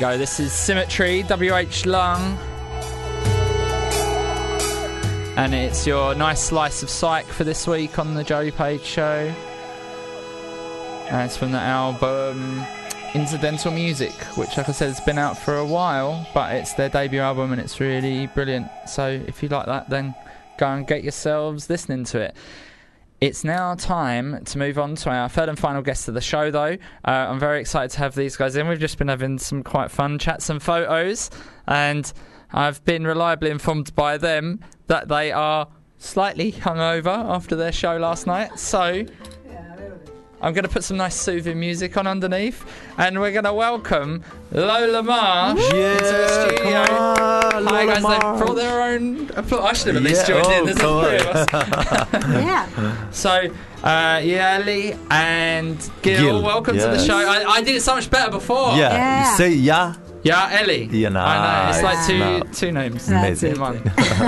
Speaker 3: go. This is Symmetry, W.H. Lung. And it's your nice slice of psych for this week on the Joey Page Show. And it's from the album Incidental Music, which, like I said, has been out for a while, but it's their debut album and it's really brilliant. So if you like that, then go and get yourselves listening to it. It's now time to move on to our third and final guest of the show, though. I'm very excited to have these guys in. We've just been having some quite fun chats and photos, and I've been reliably informed by them that they are slightly hungover after their show last night. So I'm going to put some nice soothing music on underneath, and we're going to welcome Lola Marsh into the studio. Hi guys, they've brought their own applause. I should have at least joined in. There's three of us.
Speaker 14: Yeah.
Speaker 3: So, Yali and Gil, welcome to the show. I did it so much better before.
Speaker 14: Yeah.
Speaker 15: You say yeah.
Speaker 3: Yeah, Ellie.
Speaker 15: Yeah, nice.
Speaker 3: I know. It's like two names.
Speaker 15: Amazing.
Speaker 3: In one.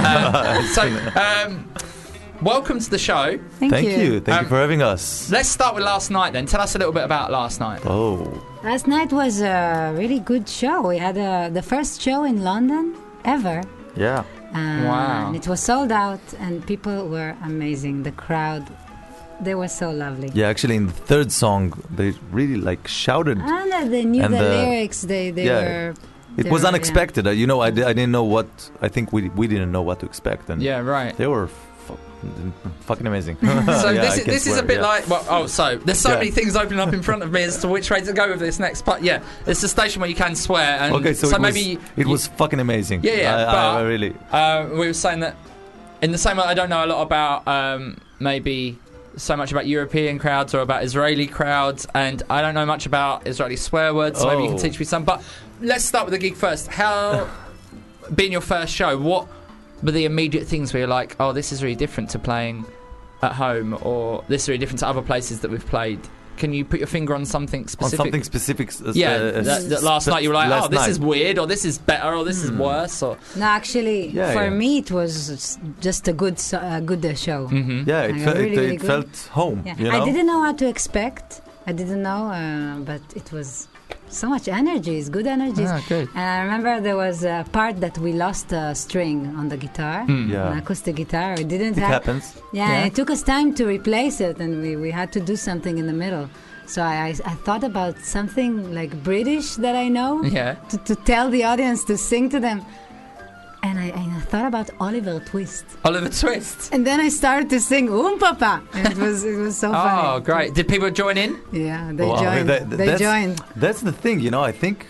Speaker 3: Welcome to the show.
Speaker 15: Thank you. Thank you for having us.
Speaker 3: Let's start with last night then. Tell us a little bit about last night.
Speaker 15: Oh.
Speaker 14: Last night was a really good show. We had the first show in London ever.
Speaker 15: Yeah.
Speaker 3: Wow.
Speaker 14: And it was sold out and people were amazing. The crowd, they were so lovely.
Speaker 15: Yeah, actually in the third song, they really like shouted.
Speaker 14: And they knew the lyrics. They were...
Speaker 15: It was unexpected. You know, I didn't know what... I think we didn't know what to expect. And
Speaker 3: yeah, right.
Speaker 15: They were... fucking amazing.
Speaker 3: So this is a bit like so there's so many things opening up in front of me as to which way to go with this next part. Yeah, it's a station where you can swear. And
Speaker 15: okay, so
Speaker 3: maybe
Speaker 15: it was fucking amazing.
Speaker 3: Yeah,
Speaker 15: I really.
Speaker 3: We were saying that in the same way I don't know a lot about maybe so much about European crowds or about Israeli crowds, and I don't know much about Israeli swear words. So maybe you can teach me some. But let's start with the gig first. How, being your first show, what were the immediate things where you're like, oh, this is really different to playing at home, or this is really different to other places that we've played? Can you put your finger on something specific?
Speaker 15: On something specific?
Speaker 3: That last night you were like, oh, this is weird, or this is better, or this is worse, or...
Speaker 14: No, actually, for me it was just a good show.
Speaker 3: Mm-hmm.
Speaker 15: Yeah, it felt home.
Speaker 14: Yeah.
Speaker 15: You know?
Speaker 14: I didn't know what to expect. I didn't know, but it was... so much energies, good energies.
Speaker 3: Good.
Speaker 14: And I remember there was a part that we lost a string on the guitar, an acoustic guitar. It
Speaker 15: happens.
Speaker 14: Yeah, it took us time to replace it, and we had to do something in the middle. So I thought about something like British that I know to tell the audience, to sing to them. And I thought about Oliver Twist.
Speaker 3: Oliver Twist.
Speaker 14: And then I started to sing Papa. And it was so funny.
Speaker 3: Oh, great. Did people join in?
Speaker 14: Yeah, they joined. They joined.
Speaker 15: That's the thing, you know, I think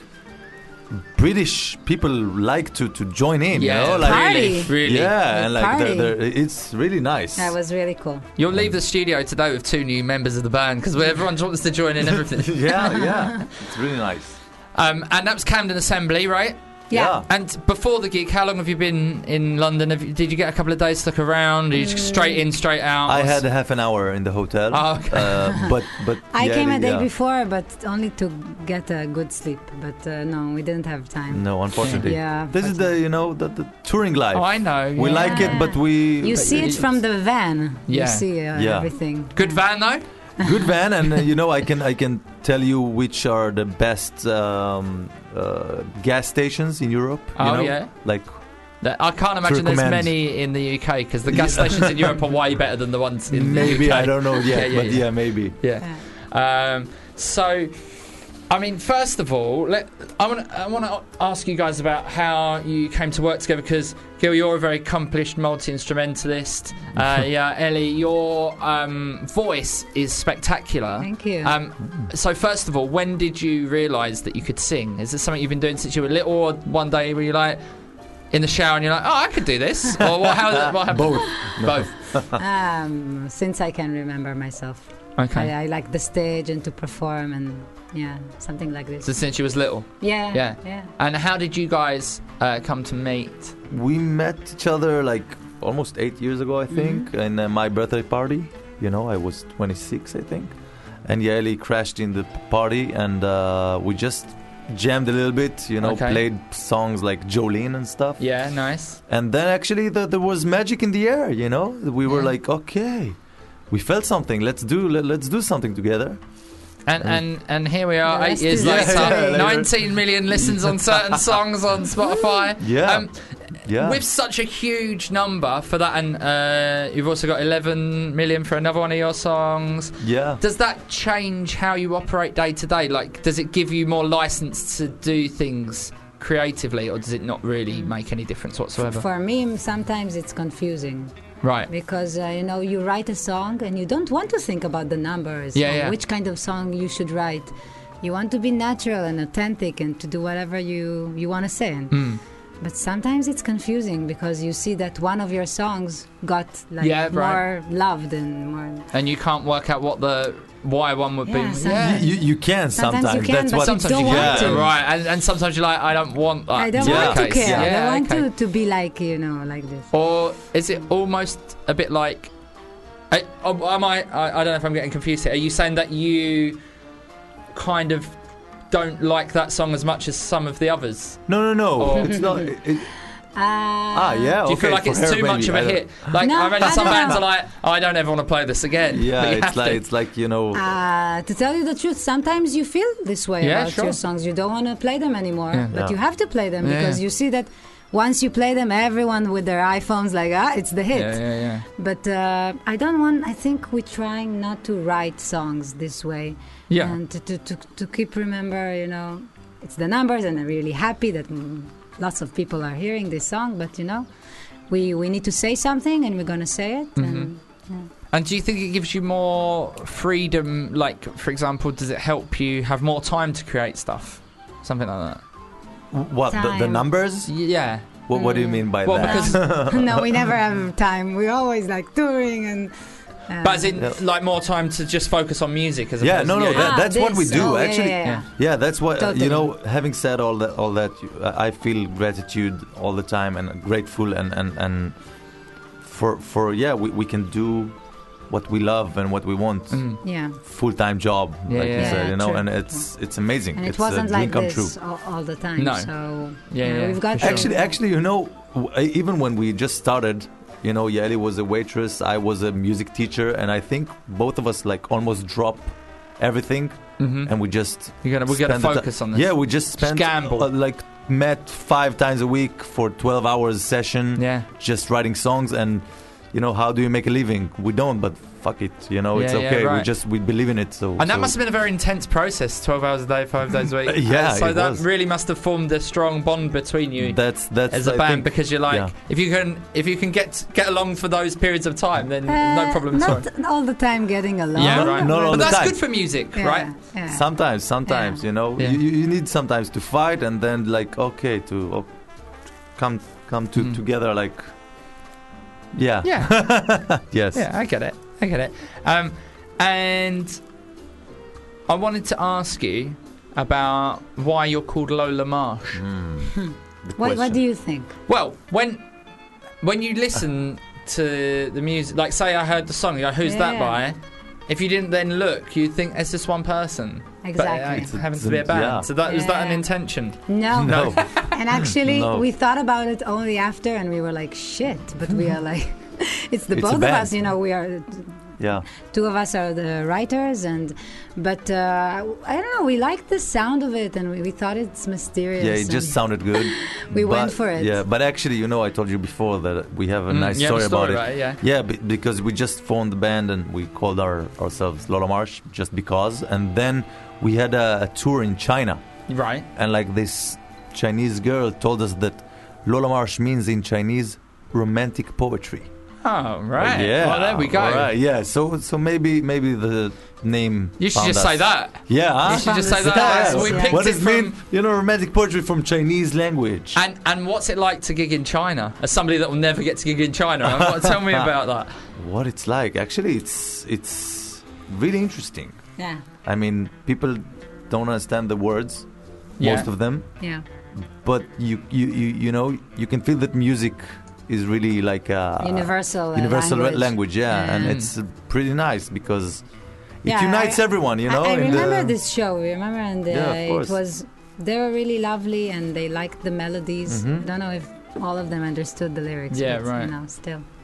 Speaker 15: British people like to join in, you know? Like,
Speaker 14: party.
Speaker 3: Really.
Speaker 15: Yeah, and like it's really nice.
Speaker 14: That was really cool.
Speaker 3: You'll leave the studio today with 2 new members of the band because everyone wants to join in everything.
Speaker 15: yeah. It's really nice.
Speaker 3: And that was Camden Assembly, right?
Speaker 14: Yeah.
Speaker 3: And before the gig, how long have you been in London? Did you get a couple of days to look around? Did you just straight in, straight out?
Speaker 15: I had half an hour in the hotel.
Speaker 3: Oh, okay.
Speaker 15: But
Speaker 14: I came a day before, but only to get a good sleep. But no, we didn't have time.
Speaker 15: No, unfortunately.
Speaker 14: Yeah.
Speaker 15: This is the touring life.
Speaker 3: Oh, I know.
Speaker 15: We like it, but
Speaker 14: you see it from the van.
Speaker 3: Yeah.
Speaker 14: You see everything.
Speaker 3: Good van though.
Speaker 15: Good van, and you know, I can tell you which are the best gas stations in Europe. You know?
Speaker 3: Yeah.
Speaker 15: Like,
Speaker 3: I can't imagine there's many in the UK because the gas stations in Europe are way better than the ones in the UK.
Speaker 15: Maybe, I don't know yet, but maybe.
Speaker 3: Yeah. So, I mean, first of all, I want to ask you guys about how you came to work together because, Gil, you're a very accomplished multi-instrumentalist. Ellie, your voice is spectacular.
Speaker 14: Thank you.
Speaker 3: So first of all, when did you realise that you could sing? Is this something you've been doing since you were little, or one day were you like in the shower and you're like, oh, I could do this? Or what happened?
Speaker 15: Both.
Speaker 14: Since I can remember myself.
Speaker 3: Okay.
Speaker 14: I like the stage and to perform and something like this.
Speaker 3: So since you was little?
Speaker 14: Yeah.
Speaker 3: And how did you guys come to meet?
Speaker 15: We met each other like almost 8 years ago, I think, in my birthday party. You know, I was 26, I think. And Yaeli crashed in the party, and we just jammed a little bit, you know, played songs like Jolene and stuff.
Speaker 3: Yeah, nice.
Speaker 15: And then actually there was magic in the air, you know. We were like, okay, we felt something. Let's do something together.
Speaker 3: And here we are,
Speaker 14: The
Speaker 3: 8
Speaker 14: rest
Speaker 3: years
Speaker 14: is
Speaker 3: later,
Speaker 14: history.
Speaker 3: 19 million listens on certain songs on Spotify.
Speaker 15: Yeah. Yeah.
Speaker 3: With such a huge number for that, and you've also got 11 million for another one of your songs.
Speaker 15: Yeah.
Speaker 3: Does that change how you operate day to day? Like, does it give you more license to do things creatively, or does it not really make any difference whatsoever?
Speaker 14: For me, sometimes it's confusing.
Speaker 3: Right.
Speaker 14: Because, you write a song and you don't want to think about the numbers or which kind of song you should write. You want to be natural and authentic and to do whatever you want to say. But sometimes it's confusing because you see that one of your songs got more loved and more...
Speaker 3: And you can't work out why one would be...
Speaker 14: Yeah.
Speaker 15: You can sometimes.
Speaker 14: You can,
Speaker 15: That's
Speaker 14: but
Speaker 15: what
Speaker 14: you don't want to.
Speaker 3: Right, and sometimes you're like, I don't want that.
Speaker 14: I don't want to care.
Speaker 3: Yeah,
Speaker 14: I don't want to be like, like this.
Speaker 3: Or is it almost a bit like... I don't know if I'm getting confused here. Are you saying that you kind of don't like that song as much as some of the others?
Speaker 15: No.
Speaker 3: Or
Speaker 15: It's not...
Speaker 3: Do you feel like it's too much of a hit? Like, I imagine some bands are like, I don't ever want to play this again.
Speaker 15: Yeah,
Speaker 3: But
Speaker 15: it's like
Speaker 14: to tell you the truth, sometimes you feel this way about your songs. You don't want to play them anymore, but you have to play them because you see that once you play them, everyone with their iPhones it's the hit.
Speaker 3: Yeah.
Speaker 14: But I think we're trying not to write songs this way.
Speaker 3: Yeah.
Speaker 14: And to keep remember, it's the numbers, and I'm really happy that lots of people are hearing this song, but we need to say something and we're going to say it.
Speaker 3: And do you think it gives you more freedom? Like, for example, does it help you have more time to create stuff? Something like that.
Speaker 15: What, the numbers?
Speaker 3: Yeah.
Speaker 15: What do you mean by that?
Speaker 3: Because
Speaker 14: no, we never have time. We're always touring and...
Speaker 3: but is it like more time to just focus on music as opposed
Speaker 15: to... that's what we do actually.
Speaker 14: Yeah,
Speaker 15: that's what
Speaker 14: totally.
Speaker 15: Having said all that, I feel gratitude all the time and grateful and for we can do what we love and what we want. Full-time job, like you said,
Speaker 14: true.
Speaker 15: and it's amazing.
Speaker 14: And
Speaker 15: it's
Speaker 14: it wasn't
Speaker 15: a dream
Speaker 14: like
Speaker 15: come
Speaker 14: this
Speaker 15: true.
Speaker 14: all the time.
Speaker 3: No.
Speaker 14: So
Speaker 3: we've
Speaker 14: got
Speaker 15: actually, even when we just started, Yeli was a waitress, I was a music teacher, and I think both of us almost drop everything, and we just
Speaker 3: we gotta focus on this.
Speaker 15: Yeah, we just spent
Speaker 3: gamble.
Speaker 15: Met 5 times a week for 12 hours session.
Speaker 3: Yeah,
Speaker 15: just writing songs, and how do you make a living? We don't, but fuck it, it's okay.
Speaker 3: Right.
Speaker 15: We believe in it. So
Speaker 3: that must have been a very intense process. 12 hours a day, 5 days a week. So that
Speaker 15: was.
Speaker 3: really must have formed a strong bond between you.
Speaker 15: That's
Speaker 3: as a band, because you're like, if you can get along for those periods of time, then no problem at all.
Speaker 14: Not all the time getting along.
Speaker 3: Yeah, right.
Speaker 15: Not all
Speaker 3: but
Speaker 15: the
Speaker 3: that's
Speaker 15: time.
Speaker 3: good for music, right?
Speaker 14: Yeah.
Speaker 15: Sometimes, you need sometimes to fight, and then to come together, Yeah. Yes.
Speaker 3: Yeah, I get it. And I wanted to ask you about why you're called Lola Marsh.
Speaker 14: What do you think?
Speaker 3: Well, when you listen to the music, like say I heard the song, you go, who's that by? If you didn't then look, you'd think it's just one person.
Speaker 14: Exactly.
Speaker 3: But it happens to be a band.
Speaker 15: Yeah.
Speaker 3: So was that an intention?
Speaker 14: No.
Speaker 15: No.
Speaker 14: And actually, we thought about it only after, and we were like, shit. But we are like, it's both of us, we are...
Speaker 15: Yeah.
Speaker 14: 2 of us are the writers, but I don't know, we liked the sound of it, and we thought it's mysterious.
Speaker 15: Yeah, it just sounded good.
Speaker 14: We went for it.
Speaker 15: Yeah, but actually, I told you before that we have a nice story about it.
Speaker 3: Right,
Speaker 15: yeah, because we just formed the band and we called ourselves Lola Marsh just because, and then we had a tour in China.
Speaker 3: Right.
Speaker 15: And this Chinese girl told us that Lola Marsh means in Chinese romantic poetry.
Speaker 3: Oh, right.
Speaker 15: Yeah.
Speaker 3: Well, there we go.
Speaker 15: Right, yeah. So maybe the name.
Speaker 3: You should just say that.
Speaker 15: Yeah. Huh?
Speaker 3: You should just say that. So we picked
Speaker 15: what does
Speaker 3: it
Speaker 15: mean? Romantic poetry from Chinese language.
Speaker 3: And what's it like to gig in China? As somebody that will never get to gig in China, tell me about that.
Speaker 15: What it's like? Actually, it's really interesting.
Speaker 14: Yeah.
Speaker 15: I mean, people don't understand the words, most of them.
Speaker 14: Yeah.
Speaker 15: But you can feel that music is really like a
Speaker 14: universal
Speaker 15: language, and it's pretty nice because it unites everyone,
Speaker 14: I remember this show, remember, and they were really lovely, and they liked the melodies. I don't know if all of them understood the lyrics,
Speaker 3: yeah,
Speaker 14: but,
Speaker 3: right.
Speaker 14: Still.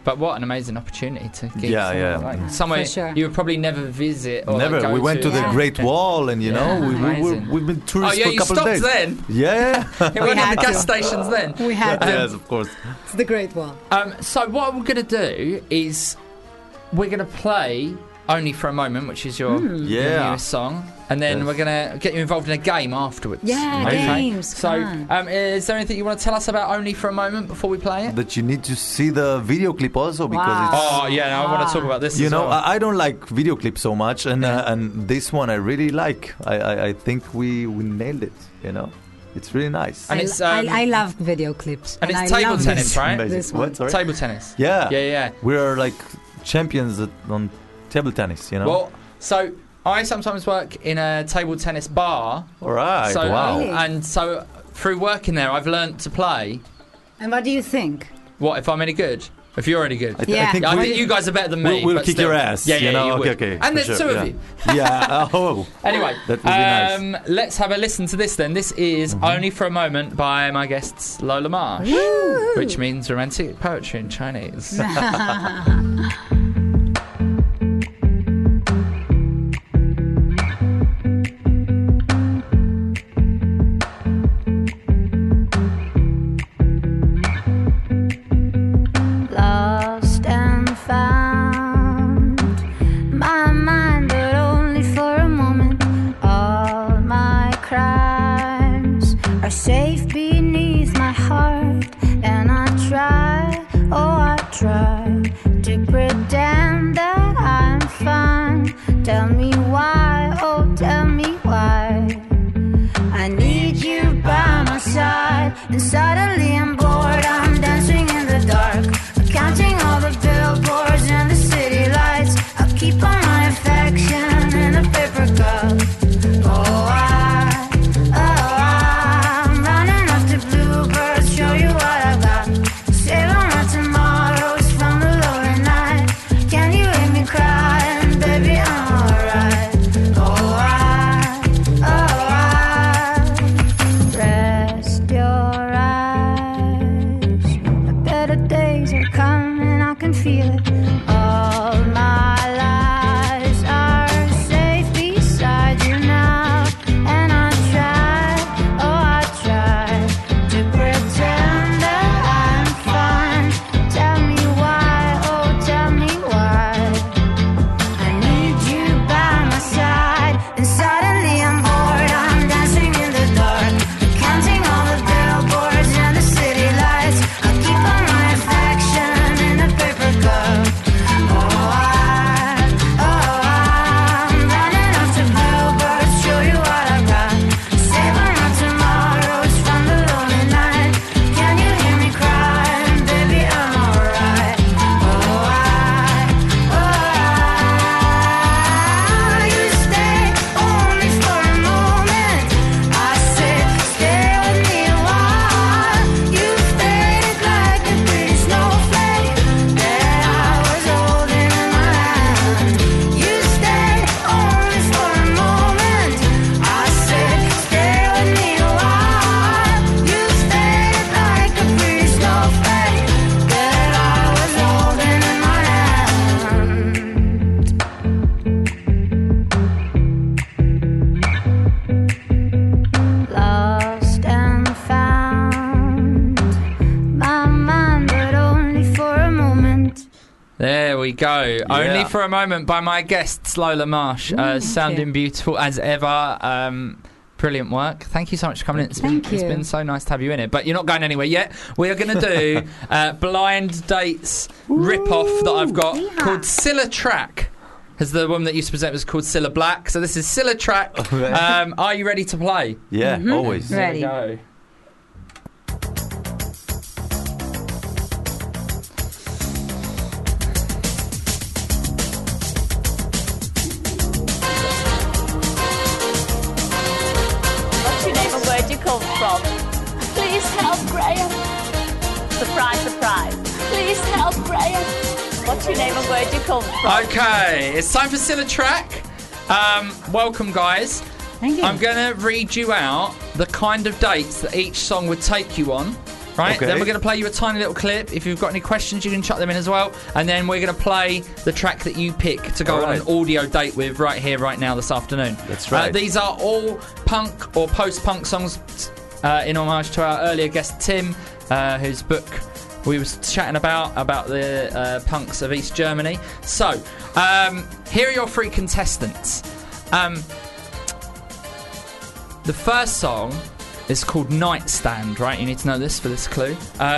Speaker 3: But what an amazing opportunity to get somewhere
Speaker 14: For sure.
Speaker 3: you would probably never visit or
Speaker 15: Never.
Speaker 3: Like, go
Speaker 15: we went to the Great Wall, and we've been tourists for a couple of days.
Speaker 3: Oh, yeah, you stopped then?
Speaker 15: Yeah.
Speaker 3: We went to the gas stations then.
Speaker 14: We had to.
Speaker 15: Yes, of course.
Speaker 14: It's the Great Wall.
Speaker 3: So what we're going to do is we're going to play Only for a Moment, which is your newest song, and then we're going to get you involved in a game afterwards.
Speaker 14: Yeah, games.
Speaker 3: So is there anything you want to tell us about Only for a Moment before we play it?
Speaker 15: That you need to see the video clip also because it's...
Speaker 3: Oh, yeah, I want to talk about this
Speaker 15: You
Speaker 3: as
Speaker 15: know,
Speaker 3: well.
Speaker 15: I don't like video clips so much, and this one I really like. I think we nailed it, you know. It's really nice.
Speaker 3: And it's
Speaker 14: I love video clips.
Speaker 3: And it's
Speaker 14: I
Speaker 3: table
Speaker 14: love
Speaker 3: tennis, right?
Speaker 14: This one.
Speaker 15: What, sorry?
Speaker 3: Table tennis.
Speaker 15: Yeah. We are like champions on table tennis, you know.
Speaker 3: Well, so I sometimes work in a table tennis bar.
Speaker 15: All right,
Speaker 3: so,
Speaker 15: wow.
Speaker 3: And so through working there, I've learnt to play.
Speaker 14: And what do you think?
Speaker 3: What, if I'm any good? If you're any good?
Speaker 15: I think
Speaker 3: you guys are better than me.
Speaker 15: We'll
Speaker 3: but
Speaker 15: kick
Speaker 3: still.
Speaker 15: your ass.
Speaker 3: Yeah,
Speaker 15: you know?
Speaker 3: you would.
Speaker 15: Okay.
Speaker 3: And there's
Speaker 15: sure,
Speaker 3: two of you.
Speaker 15: Yeah. Oh.
Speaker 3: Anyway,
Speaker 15: that would be nice.
Speaker 3: Let's have a listen to this then. This is Only for a Moment by my guests Lola Marsh, which means romantic poetry in Chinese.
Speaker 16: Lost and found, my mind, but only for a moment. All my crimes are safe beneath my heart, and I try, I try to pretend that I'm fine. Tell me why, tell me why. I need you by my side, and suddenly I'm bored. I'm dancing in the dark, counting all the billboards and the city lights. I'll keep all my affection in a paper cup. I'm running off to Bluebirds, show you what I got. Save all my tomorrows from the lonely night. Can you hear me crying, baby? I'm alright. Rest your eyes. Better days are coming, I can feel it. All my lies are safe beside you now, and I try to pretend that I'm fine. Tell me why, tell me why. I need you by my side, and suddenly I'm bored. I'm dancing in the dark, counting all the billboards and the city lights. I keep all my affection in a paper cup. I'm running off to Bluebirds, show you what I got. Save all my tomorrows from the lonely night. Can you hear me crying, baby? I'm alright. You stay only for a moment. I said, stay with me a while. You faded like a pretty snowflake that I was holding in my hand. You stay only for a moment. I said, stay with me a while. You faded like a pretty snowflake that I was holding in my hand. Lost and found, my mind, but only for a moment.
Speaker 3: There we go. Only for a Moment by my guests Lola Marsh. Sounding beautiful as ever. Brilliant work. Thank you so much for coming in. It's been so nice to have you in it. But you're not going anywhere yet. We are going to do Blind Dates rip-off that I've got called Cilla Track. As the woman that used to present was called Cilla Black. So this is Cilla Track. Are you ready to play?
Speaker 15: Yeah, always.
Speaker 3: Ready. There we go.
Speaker 17: What's your name and where'd you come from? Please help, Graham. Surprise, surprise. Please help, Graham. What's your name and where'd you come from?
Speaker 3: Okay, it's time for Cilla Track. Welcome, guys.
Speaker 14: Thank you.
Speaker 3: I'm going to read you out the kind of dates that each song would take you on. Right,
Speaker 15: Okay.
Speaker 3: then we're going to play you a tiny little clip. If you've got any questions, you can chuck them in as well. And then we're going to play the track that you pick to go on an audio date with right here, right now, this afternoon.
Speaker 15: That's right.
Speaker 3: These are all punk or post-punk songs in homage to our earlier guest, Tim, whose book we was chatting about the punks of East Germany. So, here are your 3 contestants. The first song is called Nightstand, right? You need to know this for this clue.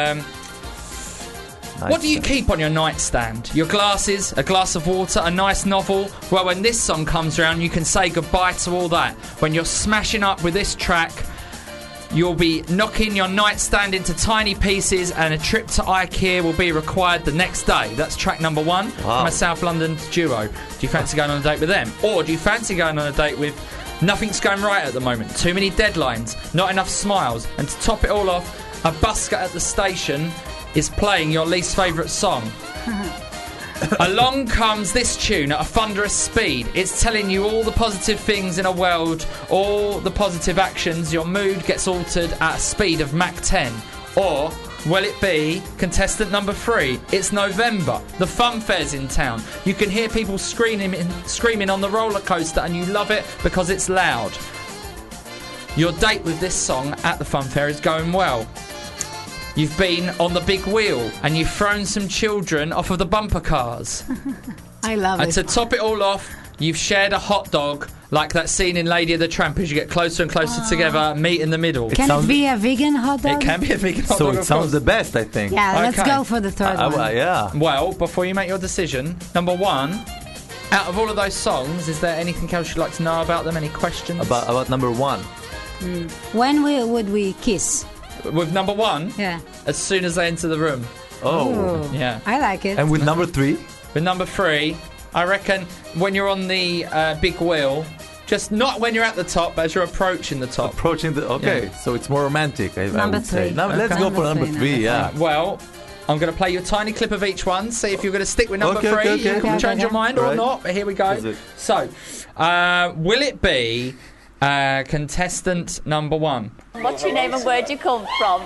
Speaker 3: What do you keep on your nightstand? Your glasses, a glass of water, a nice novel? Well, when this song comes around, you can say goodbye to all that. When you're smashing up with this track, you'll be knocking your nightstand into tiny pieces, and a trip to IKEA will be required the next day. That's track number 1 from a South London duo. Do you fancy going on a date with them? Or do you fancy going on a date with nothing's going right at the moment, too many deadlines, not enough smiles, and to top it all off, a busker at the station is playing your least favourite song? Along comes this tune at a thunderous speed. It's telling you all the positive things in a world, all the positive actions. Your mood gets altered at a speed of Mach 10. Or will it be contestant number 3? It's November. The fun fair's in town. You can hear people screaming on the roller coaster, and you love it because it's loud. Your date with this song at the fun fair is going well. You've been on the big wheel and you've thrown some children off of the bumper cars.
Speaker 14: I love
Speaker 3: and
Speaker 14: it.
Speaker 3: to top it all off, you've shared a hot dog like that scene in Lady of the Tramp as you get closer and closer together, meet in the middle.
Speaker 14: Can it be a vegan hot dog?
Speaker 3: It can be a vegan hot
Speaker 15: So
Speaker 3: dog.
Speaker 15: it sounds the best, I think.
Speaker 14: Yeah, let's go for the third one.
Speaker 15: Yeah.
Speaker 3: Well, before you make your decision, number 1, out of all of those songs, is there anything else you'd like to know about them? Any questions?
Speaker 15: About number 1.
Speaker 14: When would we kiss?
Speaker 3: With number 1?
Speaker 14: Yeah.
Speaker 3: As soon as they enter the room.
Speaker 15: Oh.
Speaker 3: Yeah.
Speaker 14: I like it.
Speaker 15: And with number 3?
Speaker 3: With number 3, I reckon when you're on the big wheel, just not when you're at the top, but as you're approaching the top.
Speaker 15: Okay, so it's more romantic, I
Speaker 14: Number
Speaker 15: would say.
Speaker 14: 3.
Speaker 15: Now, let's go for number 3, yeah.
Speaker 3: Well, I'm going to play you a tiny clip of each one, see if you're going to stick with number 3.
Speaker 15: Okay,
Speaker 3: You can change your mind or not, but here we go. So, will it be contestant number 1?
Speaker 17: What's your name and where do you come from?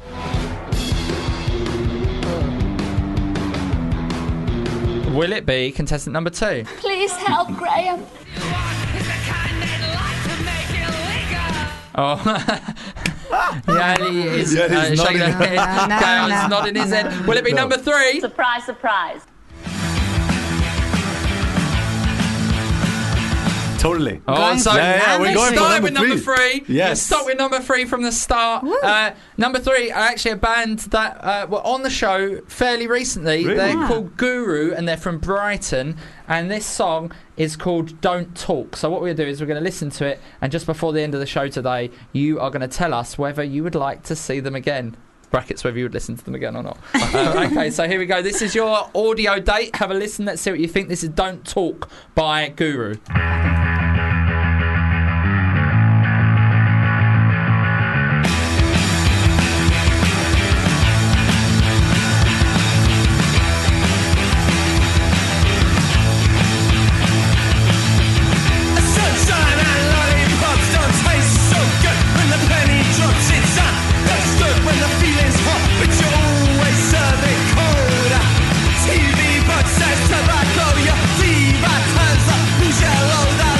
Speaker 3: Will it be contestant number 2?
Speaker 17: Please help, Graham.
Speaker 3: Oh, yeah, he is shaking his head. Gail's nodding his head. Will it be number 3?
Speaker 17: Surprise, surprise.
Speaker 15: Totally.
Speaker 3: Oh, so
Speaker 15: we're going for
Speaker 3: with number 3.
Speaker 15: Yes.
Speaker 3: You start with number 3 from the start. Number 3 are actually a band that were on the show fairly recently.
Speaker 15: Really?
Speaker 3: They're called Guru, and they're from Brighton. And this song is called Don't Talk. So what we're going to do is we're going to listen to it, and just before the end of the show today, you are going to tell us whether you would like to see them again. Brackets, whether you would listen to them again or not. Okay, so here we go. This is your audio date. Have a listen. Let's see what you think. This is Don't Talk by Guru.
Speaker 10: TV, but says tobacco, your diva turns up, who's your loader?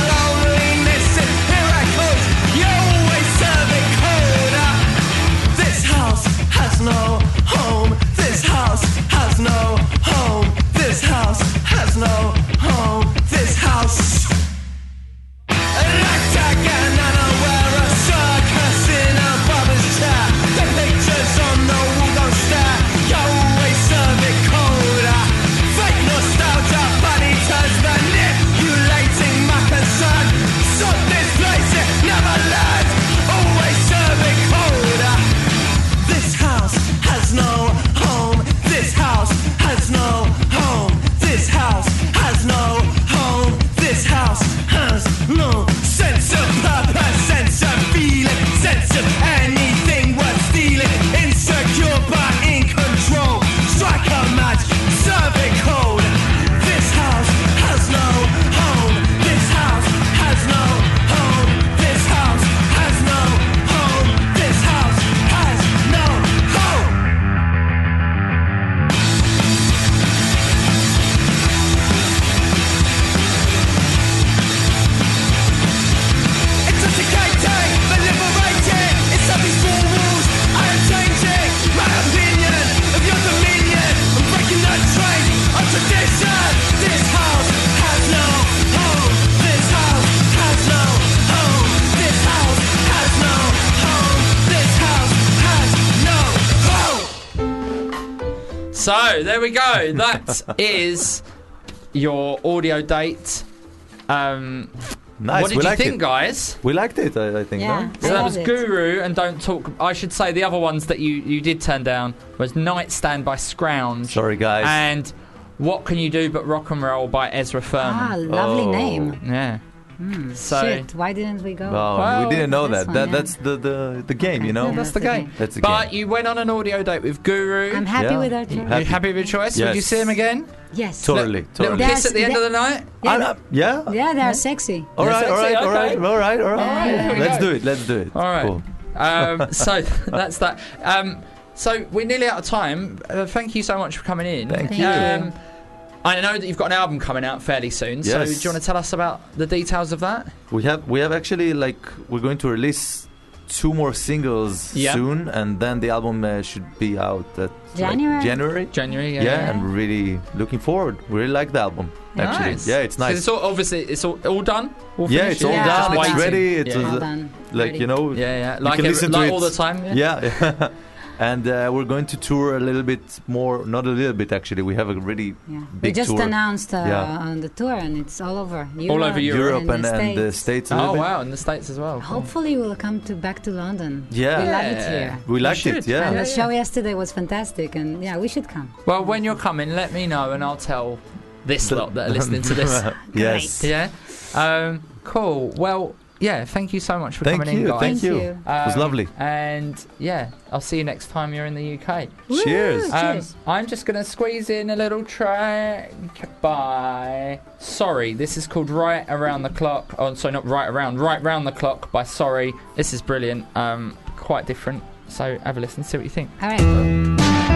Speaker 3: So there we go. That is your audio date.
Speaker 15: Nice.
Speaker 3: What did you think, guys?
Speaker 15: We liked it, I think.
Speaker 14: Yeah.
Speaker 15: No?
Speaker 3: So that was Guru and Don't Talk. I should say the other ones that you did turn down was Nightstand by Scrounge.
Speaker 15: Sorry, guys.
Speaker 3: And What Can You Do But Rock and Roll by Ezra Furman.
Speaker 14: Ah, lovely name.
Speaker 3: Yeah. So
Speaker 14: Shit, why didn't we go?
Speaker 15: Well, we didn't know that.
Speaker 14: One,
Speaker 15: That's the game, you know.
Speaker 3: Yeah, that's the game.
Speaker 15: That's the
Speaker 3: But
Speaker 15: game.
Speaker 3: you went on an audio date with Guru.
Speaker 14: I'm happy
Speaker 15: Yeah.
Speaker 14: with our choice.
Speaker 3: You happy with your choice?
Speaker 15: Yes.
Speaker 3: Would you see him again?
Speaker 14: Yes.
Speaker 15: Totally.
Speaker 3: Little kiss at the end of the night?
Speaker 15: Yeah.
Speaker 14: Yeah, they're sexy.
Speaker 15: All right.
Speaker 3: Okay.
Speaker 15: Let's do it.
Speaker 3: All right.
Speaker 15: Cool.
Speaker 3: So that's that. So we're nearly out of time. Thank you so much for coming in.
Speaker 15: Thank you.
Speaker 3: I know that you've got an album coming out fairly soon. So do
Speaker 15: Yes.
Speaker 3: you want to tell us about the details of that?
Speaker 15: We have actually we're going to release 2 more singles
Speaker 3: Yeah.
Speaker 15: soon, and then the album should be out at
Speaker 14: January.
Speaker 15: January.
Speaker 3: Yeah.
Speaker 15: Yeah, and really looking forward. We really like the album. Actually,
Speaker 3: Nice.
Speaker 15: yeah, it's
Speaker 3: So
Speaker 15: nice.
Speaker 3: it's all done. All
Speaker 15: Yeah,
Speaker 3: finished?
Speaker 15: it's all
Speaker 14: Yeah.
Speaker 15: done.
Speaker 3: Just
Speaker 15: It's
Speaker 3: waiting.
Speaker 15: ready. It's
Speaker 3: Yeah.
Speaker 14: All done.
Speaker 15: like
Speaker 14: Ready.
Speaker 15: you know.
Speaker 3: Yeah.
Speaker 15: You
Speaker 3: Like
Speaker 15: can listen to
Speaker 3: like
Speaker 15: it
Speaker 3: all the time.
Speaker 15: Yeah. And we're going to tour a little bit more. Not a little bit, actually. We have a really
Speaker 14: Yeah. We
Speaker 15: big
Speaker 14: just
Speaker 15: tour.
Speaker 14: announced
Speaker 15: Yeah.
Speaker 14: on the tour, and it's all over Europe.
Speaker 3: All over
Speaker 15: Europe and
Speaker 14: the
Speaker 15: the
Speaker 14: States.
Speaker 15: States a little
Speaker 3: Oh
Speaker 15: bit.
Speaker 3: wow, in the States as well. Cool.
Speaker 14: Hopefully, we'll come back to London.
Speaker 15: Yeah.
Speaker 14: We love it here.
Speaker 15: We liked
Speaker 3: should.
Speaker 15: it, yeah.
Speaker 14: And the show yesterday was fantastic, and yeah, we should come.
Speaker 3: Well, when you're coming, let me know, and I'll tell this lot that are listening to this.
Speaker 15: Yes.
Speaker 3: Yeah. Cool. Well, yeah. Thank you so much for coming in, guys.
Speaker 15: Thank you.
Speaker 14: you.
Speaker 15: It was lovely.
Speaker 3: And yeah, I'll see you next time you're in the UK.
Speaker 15: Cheers.
Speaker 14: Cheers.
Speaker 3: I'm just going to squeeze in a little track by Sorry. This is called Right Around the Clock. Oh, sorry, not Right Around. Right Round the Clock by Sorry. This is brilliant. Quite different. So have a listen, see what you think.
Speaker 14: All right.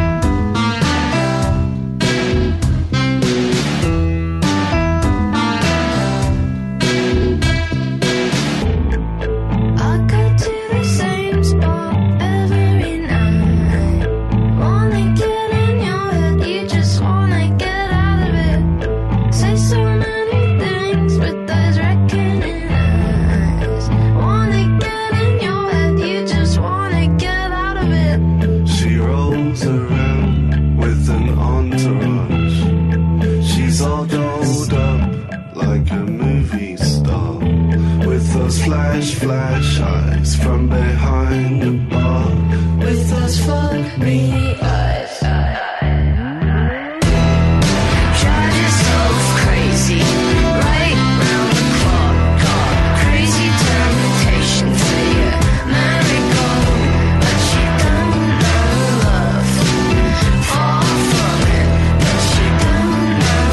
Speaker 16: I go to the same spot every night. Wanna get in your head, you just wanna get out of it. Say so many things, but there's reckoning eyes. Wanna get in your head, you just wanna get out of it.
Speaker 18: She rolls around with an entourage. She's all dolled up like a movie star, with those flash eyes from behind the bar, with those fuck me eyes.
Speaker 16: Drive yourself crazy, right round the clock. Got crazy temptation for you, marigold, but you don't know love. Far from it, but you don't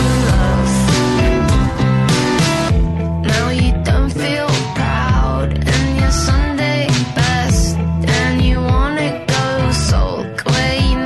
Speaker 16: know love. Now you don't feel proud in your Sunday best, and you wanna go sulk where you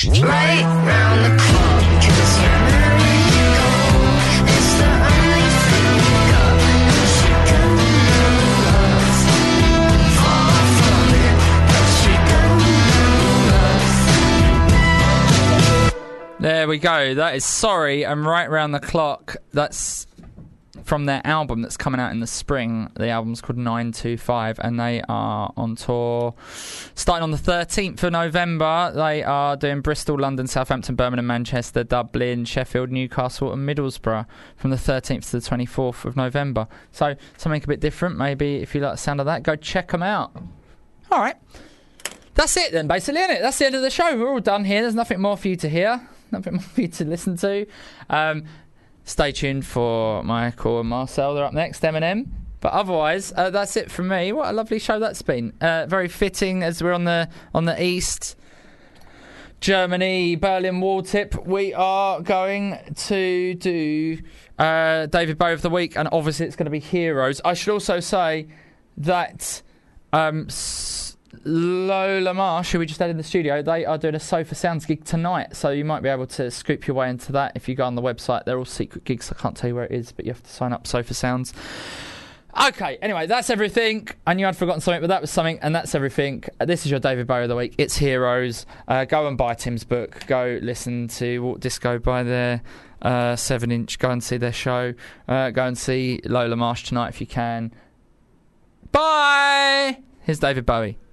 Speaker 16: Right round the clock, 'cause you're letting me go. It's the only thing you got, 'cause you got no love. Far from it, but you got no love.
Speaker 3: There we go. That is Sorry and Right Round the Clock. That's from their album that's coming out in the spring. The album's called 925 and they are on tour starting on the 13th of November. They are doing Bristol, London, Southampton, Birmingham, Manchester, Dublin, Sheffield, Newcastle and Middlesbrough from the 13th to the 24th of November. So something a bit different. Maybe if you like the sound of that, go check them out. All right. That's it then, basically, isn't it? That's the end of the show. We're all done here. There's nothing more for you to hear. Nothing more for you to listen to. Stay tuned for Michael and Marcel. They're up next, Eminem. But otherwise, that's it from me. What a lovely show that's been. Very fitting as we're on the East Germany Berlin Wall tip. We are going to do David Bowie of the Week, and obviously it's going to be Heroes. I should also say that Lola Marsh, who we just had in the studio, they are doing a Sofa Sounds gig tonight, so you might be able to scoop your way into that if you go on the website. They're all secret gigs. I can't tell you where it is, but you have to sign up. Sofa Sounds. Okay, anyway, that's everything. I knew I'd forgotten something, but that was something, and that's everything. This is your David Bowie of the Week. It's Heroes. Go and buy Tim's book. Go listen to Walk Disco, buy their 7-inch. Go and see their show. Go and see Lola Marsh tonight if you can. Bye! Here's David Bowie.